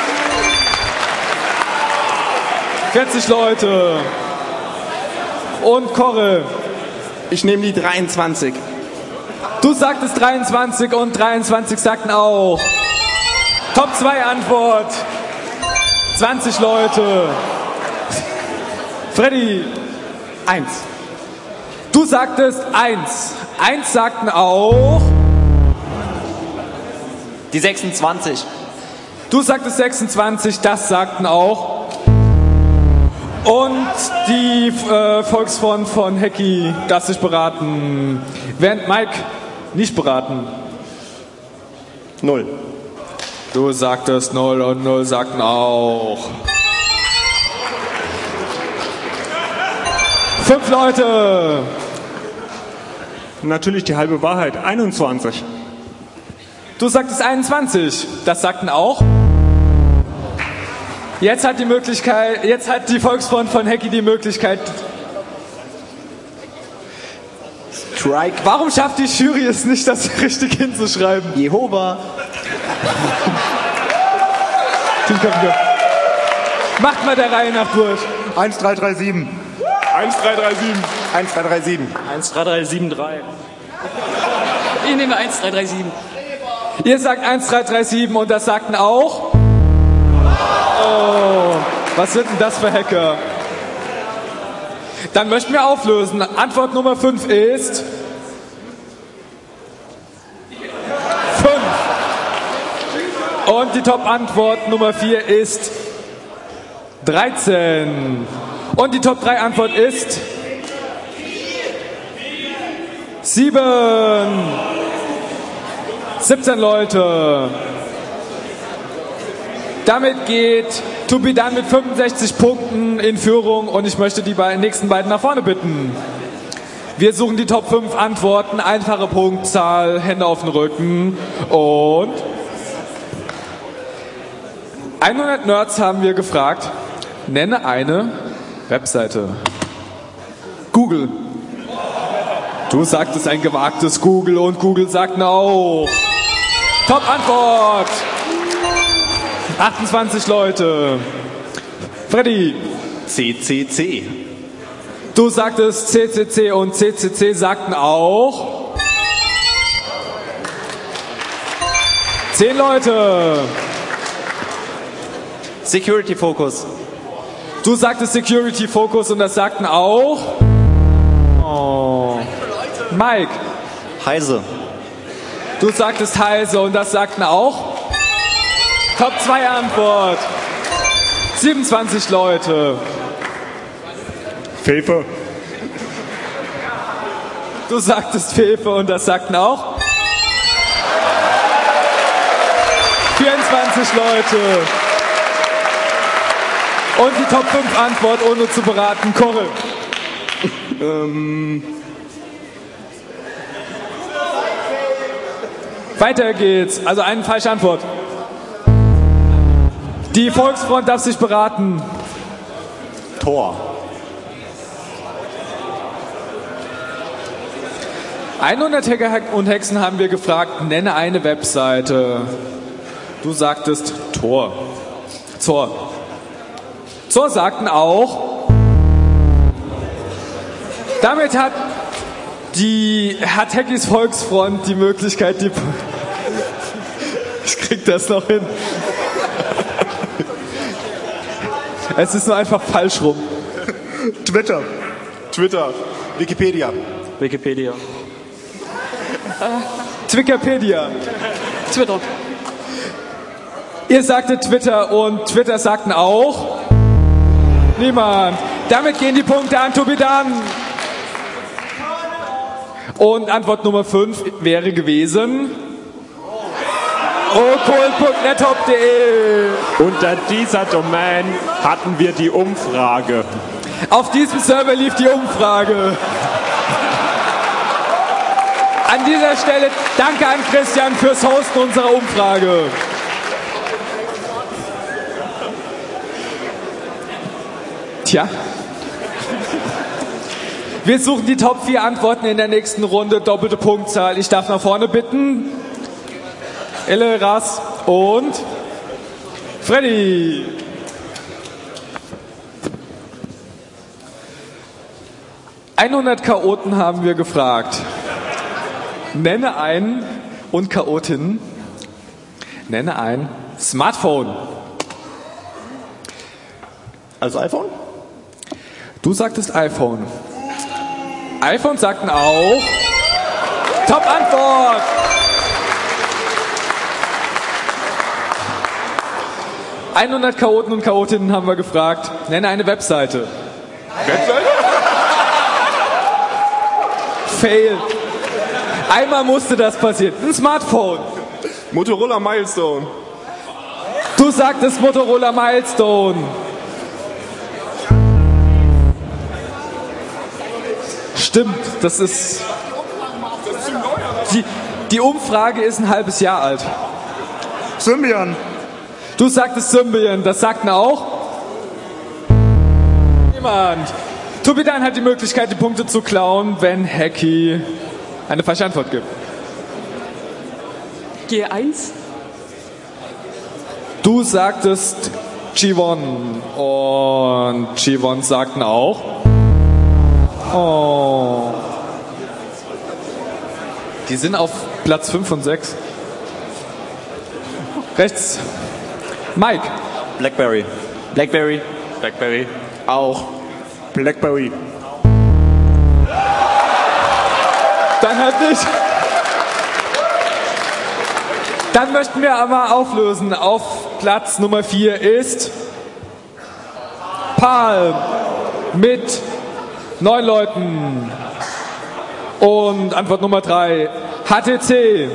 40 Leute. Und Korre. Ich nehme die 23. Du sagtest 23 und 23 sagten auch. Top 2 Antwort. 20 Leute. Freddy. 1. Du sagtest 1. 1 sagten auch. Die 26. Du sagtest 26, das sagten auch. Und die Volksfront von Hecki darf sich beraten. Während Mike nicht beraten. 0. Du sagtest 0 und 0 sagten auch. 5 Leute. Natürlich die halbe Wahrheit. 21. Du sagtest 21. Das sagten auch. Jetzt hat die Volksfront von Hecki die Möglichkeit. Strike. Warum schafft die Jury es nicht, das richtig hinzuschreiben? Jehova. Macht mal der Reihe nach durch. 1337. 1337. 1337. 13373. Ich nehme 1337. Ihr sagt 1337 und das sagten auch. Oh, was sind denn das für Hacker? Dann möchten wir auflösen. Antwort Nummer 5 ist 5. Und die Top-Antwort Nummer 4 ist 13. Und die Top-3-Antwort ist 7. 17 Leute. Damit geht To Be Done mit 65 Punkten in Führung und ich möchte die nächsten beiden nach vorne bitten. Wir suchen die Top 5 Antworten, einfache Punktzahl, Hände auf den Rücken und 100 Nerds haben wir gefragt, nenne eine Webseite. Google. Du sagtest ein gewagtes Google und Google sagt auch. Top-Antwort. 28 Leute. Freddy. CCC. Du sagtest CCC und CCC sagten auch. 10 Leute. Security Focus. Du sagtest Security Focus und das sagten auch. Oh. Mike. Heise. Du sagtest Heise und das sagten auch. Top 2 Antwort. 27 Leute. Fefe. Du sagtest Fefe und das sagten auch. 24 Leute. Und die Top 5 Antwort, ohne zu beraten, Korre. Weiter geht's. Also eine falsche Antwort. Die Volksfront darf sich beraten. Tor. 100 Hacker und Hexen haben wir gefragt, nenne eine Webseite. Du sagtest Tor. Zor. Zor sagten auch. Damit hat Hackis Volksfront die Möglichkeit, ich krieg das noch hin. Es ist nur einfach falsch rum. Twitter. Wikipedia. Wikipedia. Twickerpedia. Twitter. Ihr sagtet Twitter und Twitter sagten auch. Niemand. Damit gehen die Punkte an To Be Done. Und Antwort Nummer 5 wäre gewesen okkult.nettop.de. Unter dieser Domain hatten wir die Umfrage. Auf diesem Server lief die Umfrage. An dieser Stelle danke an Christian fürs Hosten unserer Umfrage. Tja. Wir suchen die Top 4 Antworten in der nächsten Runde. Doppelte Punktzahl. Ich darf nach vorne bitten. Elle, Ras und Freddy. ...100 Chaoten haben wir gefragt. Nenne ein und Chaotin. Nenne ein Smartphone. Also iPhone? Du sagtest iPhone. iPhone sagten auch. Top-Antwort! ...100 Chaoten und Chaotinnen haben wir gefragt. Nenne eine Webseite. Webseite? Fail. Einmal musste das passieren. Ein Smartphone. Motorola Milestone. Du sagtest Motorola Milestone. Stimmt, das ist Die Umfrage ist ein halbes Jahr alt. Symbian. Du sagtest Symbian, das sagten auch? Niemand. Tubidan hat die Möglichkeit, die Punkte zu klauen, wenn Hacky eine falsche Antwort gibt. G1. Du sagtest G1 und G1 sagten auch. Oh. Die sind auf Platz 5 und 6. Rechts. Mike. Blackberry. Blackberry. Blackberry. Auch. Blackberry. Dann halt nicht. Dann möchten wir aber auflösen. Auf Platz Nummer 4 ist Palm mit 9 Leuten. Und Antwort Nummer 3, HTC.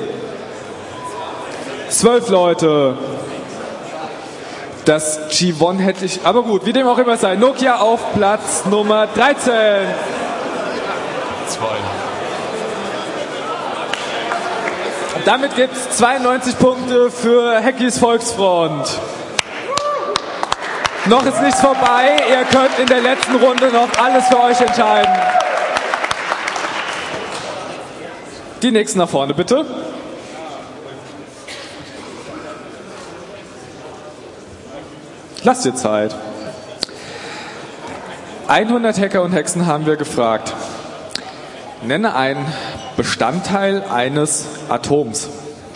12 Leute. Das G1 hätte ich, aber gut, wie dem auch immer sei. Nokia auf Platz Nummer 13. 2. Damit gibt es 92 Punkte für Hackys Volksfront. Noch ist nichts vorbei. Ihr könnt in der letzten Runde noch alles für euch entscheiden. Die nächsten nach vorne, bitte. Lasst dir Zeit. 100 Hacker und Hexen haben wir gefragt. Nenne einen Bestandteil eines Atoms.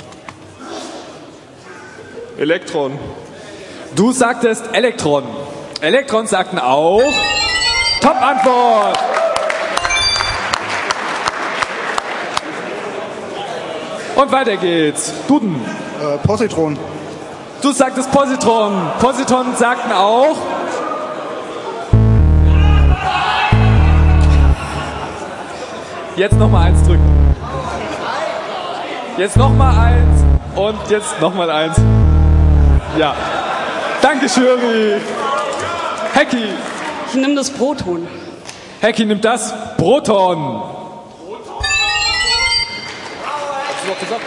Elektron. Du sagtest Elektron. Elektrons sagten auch. Top-Antwort. Und weiter geht's. Duden. Positron. Du sagtest Positron. Positron sagten auch. Jetzt nochmal 1 drücken. Jetzt nochmal 1 und jetzt nochmal 1. Ja. Danke, Jury. Hacky. Ich nehme das Proton. Hacky nimmt das Proton. Hast du noch gesagt?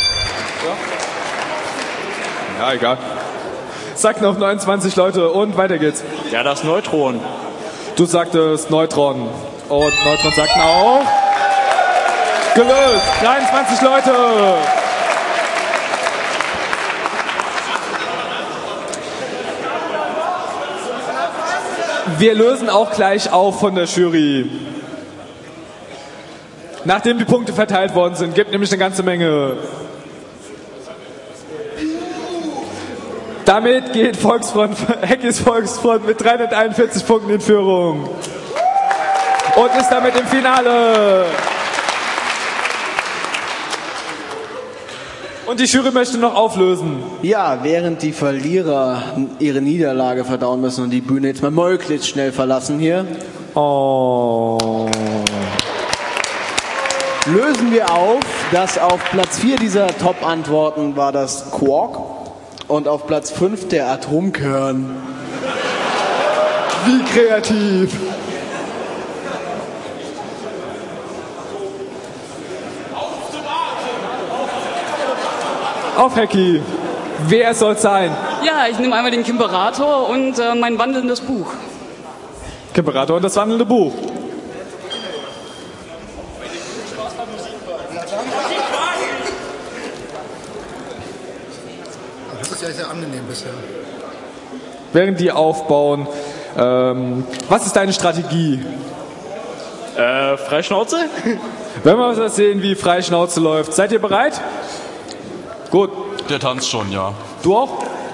Ja, egal. Sagten auch 29 Leute und weiter geht's. Ja, das Neutron. Du sagtest Neutron. Und Neutron sagten auch. Gelöst. 23 Leute. Wir lösen auch gleich auf von der Jury. Nachdem die Punkte verteilt worden sind, gibt nämlich eine ganze Menge. Damit geht Hackys Volksfront mit 341 Punkten in Führung. Und ist damit im Finale. Und die Jury möchte noch auflösen. Ja, während die Verlierer ihre Niederlage verdauen müssen und die Bühne jetzt mal möglichst schnell verlassen hier. Oh. Lösen wir auf, dass auf Platz 4 dieser Top-Antworten war das Quark und auf Platz 5 der Atomkern. Wie kreativ. Auf Hacky. Wer soll's sein? Ja, ich nehme einmal den Kimperator und mein wandelndes Buch. Kimperator und das wandelnde Buch. Das ist ja sehr angenehm bisher. Während die aufbauen, was ist deine Strategie? Freischnauze? Wenn wir mal sehen, wie Freischnauze läuft. Seid ihr bereit? Gut. Der tanzt schon, ja. Du auch?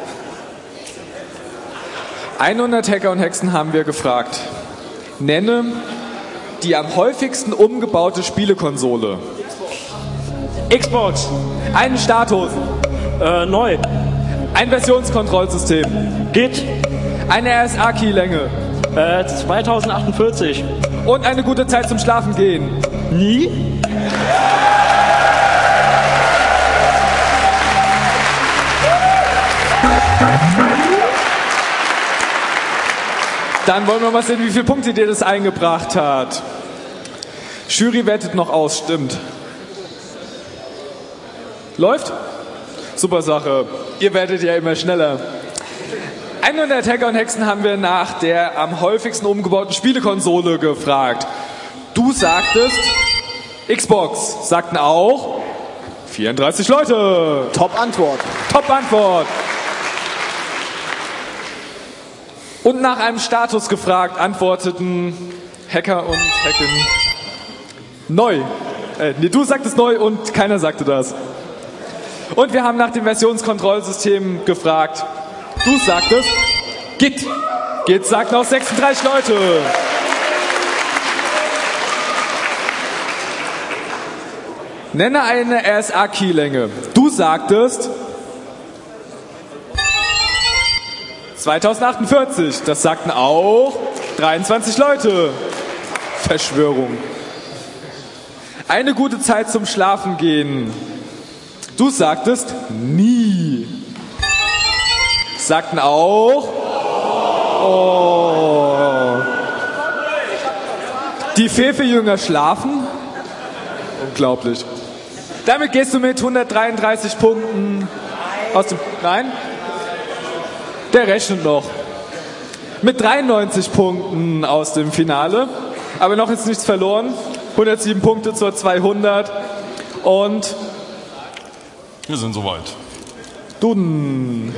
100 Hacker und Hexen haben wir gefragt. Nenne die am häufigsten umgebaute Spielekonsole. Xbox. Einen Status. Neu. Ein Versionskontrollsystem. Git. Eine RSA-Keylänge. 2048. Und eine gute Zeit zum Schlafen gehen. Nie. Dann wollen wir mal sehen, wie viele Punkte dir das eingebracht hat. Jury wertet noch aus, stimmt. Läuft? Super Sache. Ihr werdet ja immer schneller. 100 Hacker und Hexen haben wir nach der am häufigsten umgebauten Spielekonsole gefragt. Du sagtest Xbox. Sagten auch 34 Leute. Top-Antwort. Top-Antwort. Und nach einem Status gefragt, antworteten Hacker und Hacken neu. Du sagtest neu und keiner sagte das. Und wir haben nach dem Versionskontrollsystem gefragt. Du sagtest Git. Git sagten auch 36 Leute. Nenne eine RSA-Keylänge. Du sagtest 2048. Das sagten auch 23 Leute. Verschwörung. Eine gute Zeit zum Schlafen gehen. Du sagtest nie. Sagten auch die Fefe-Jünger schlafen. Unglaublich. Damit gehst du mit 133 Punkten aus dem... Nein? Der rechnet noch. Mit 93 Punkten aus dem Finale. Aber noch ist nichts verloren. 107 Punkte zur 200. Und... wir sind soweit. Dun.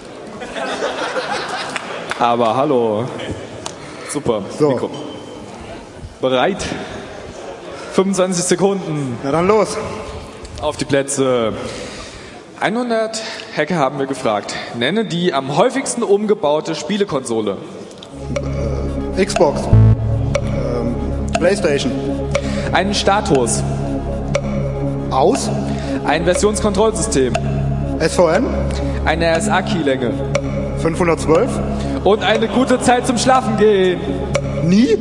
Aber hallo. Super. So. Mikro. Bereit? 25 Sekunden. Na dann los. Auf die Plätze. 100 Hacker haben wir gefragt. Nenne die am häufigsten umgebaute Spielekonsole. Xbox. PlayStation. Einen Status. Aus. Ein Versionskontrollsystem. SVN. Eine RSA-Keylänge. 512. Und eine gute Zeit zum Schlafen gehen. Nie?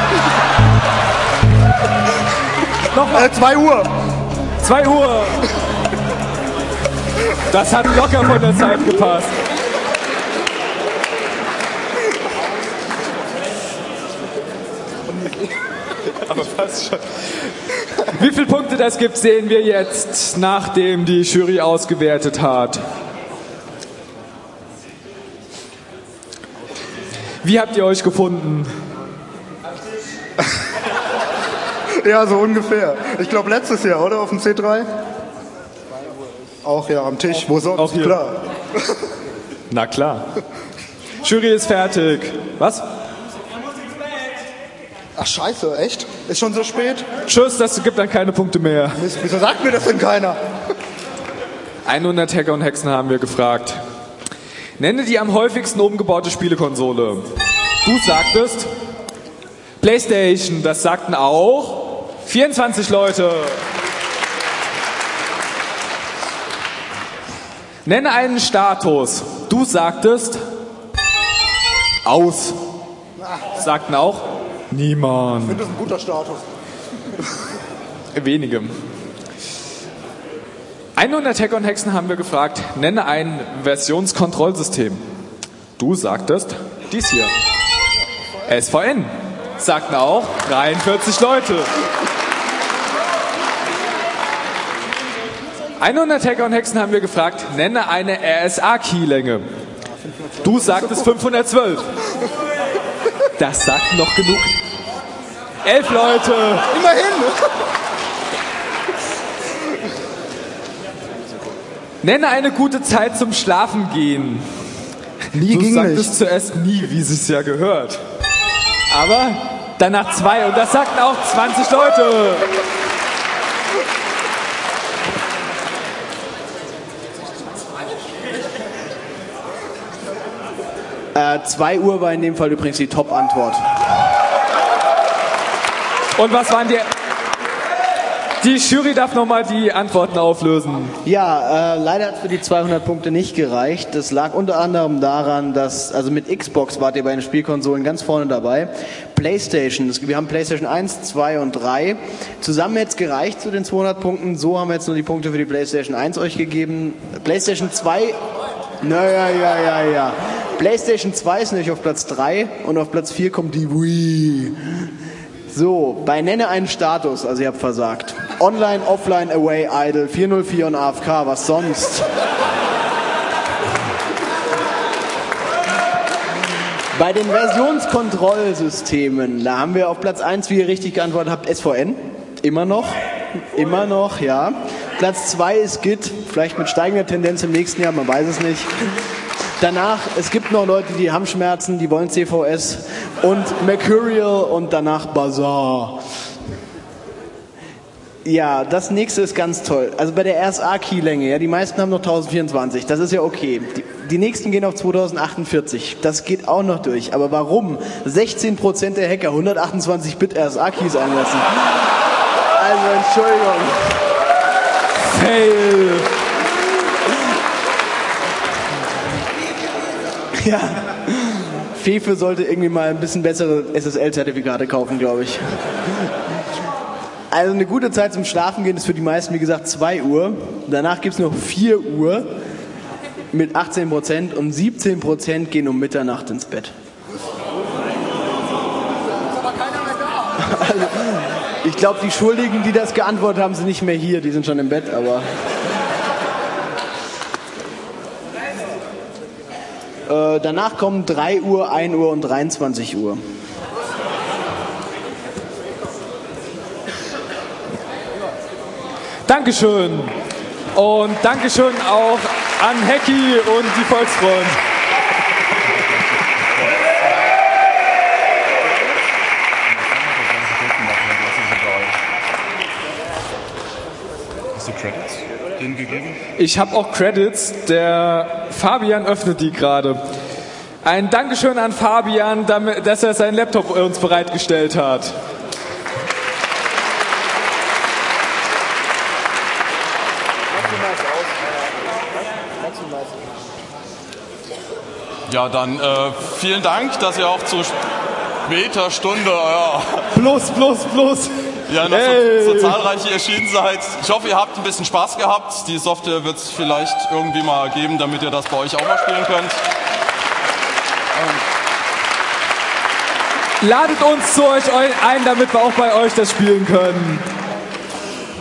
Nochmal. 2 Uhr. 2 Uhr. Das hat locker von der Zeit gepasst. Aber fast schon. Wie viele Punkte das gibt, sehen wir jetzt, nachdem die Jury ausgewertet hat. Wie habt ihr euch gefunden? Ja, so ungefähr. Ich glaube letztes Jahr, oder? Auf dem C3? Auch ja, am Tisch. Wo sonst? Auch hier. Klar. Na klar. Jury ist fertig. Was? Ach scheiße, echt? Ist schon so spät? Tschüss, das gibt dann keine Punkte mehr. Mist, wieso sagt mir das denn keiner? 100 Hacker und Hexen haben wir gefragt. Nenne die am häufigsten umgebaute Spielekonsole. Du sagtest PlayStation, das sagten auch 24 Leute. Nenne einen Status. Du sagtest aus. Sagten auch niemand. Ich finde das ein guter Status. Wenige. 100 Hacker und Hexen haben wir gefragt, nenne ein Versionskontrollsystem. Du sagtest dies hier. SVN. Sagten auch 43 Leute. 100 Hacker und Hexen haben wir gefragt, nenne eine RSA-Keylänge. Du sagtest 512. Das sagten noch genug. 11 Leute. Immerhin. Nenne eine gute Zeit zum Schlafen gehen. Nie du ging sagtest nicht. zuerst nie, wie es ja gehört. Aber danach 2 und das sagten auch 20 Leute. Äh, 2 Uhr war in dem Fall übrigens die Top-Antwort. Und was waren die... Die Jury darf nochmal die Antworten auflösen. Ja, leider hat es für die 200 Punkte nicht gereicht. Das lag unter anderem daran, dass, also mit Xbox wart ihr bei den Spielkonsolen ganz vorne dabei. PlayStation, wir haben PlayStation 1, 2 und 3. Zusammen jetzt gereicht zu den 200 Punkten. So haben wir jetzt nur die Punkte für die PlayStation 1 euch gegeben. PlayStation 2, ja. PlayStation 2 ist nämlich auf Platz 3 und auf Platz 4 kommt die Wii. So, bei Nenne einen Status, also ihr habt versagt. Online, Offline, Away, Idle, 404 und AFK, was sonst? Bei den Versionskontrollsystemen, da haben wir auf Platz 1, wie ihr richtig geantwortet habt, SVN. Immer noch, ja. Platz 2 ist Git, vielleicht mit steigender Tendenz im nächsten Jahr, man weiß es nicht. Danach, es gibt noch Leute, die haben Schmerzen, die wollen CVS und Mercurial und danach Bazaar. Ja, das nächste ist ganz toll. Also bei der RSA-Keylänge, ja, die meisten haben noch 1024, das ist ja okay. Die nächsten gehen auf 2048, das geht auch noch durch. Aber warum 16% der Hacker 128-Bit RSA-Keys einlassen? Also Entschuldigung. Fail. Ja, Fefe sollte irgendwie mal ein bisschen bessere SSL-Zertifikate kaufen, glaube ich. Also eine gute Zeit zum Schlafen gehen ist für die meisten, wie gesagt, 2 Uhr. Danach gibt es noch 4 Uhr mit 18% und 17% gehen um Mitternacht ins Bett. Also, ich glaube, die Schuldigen, die das geantwortet haben, sind nicht mehr hier, die sind schon im Bett, aber... Danach kommen 3 Uhr, 1 Uhr und 23 Uhr. Dankeschön. Und Dankeschön auch an Hecki und die Volksfront. Hast du Credits denen gegeben? Ich habe auch Credits. Der Fabian öffnet die gerade. Ein Dankeschön an Fabian, dass er seinen Laptop uns bereitgestellt hat. Ja, dann vielen Dank, dass ihr auch zu später Stunde Plus. ja, noch so zahlreich hier erschienen seid. Ich hoffe, ihr habt ein bisschen Spaß gehabt. Die Software wird es vielleicht irgendwie mal geben, damit ihr das bei euch auch mal spielen könnt. Ladet uns zu euch ein, damit wir auch bei euch das spielen können.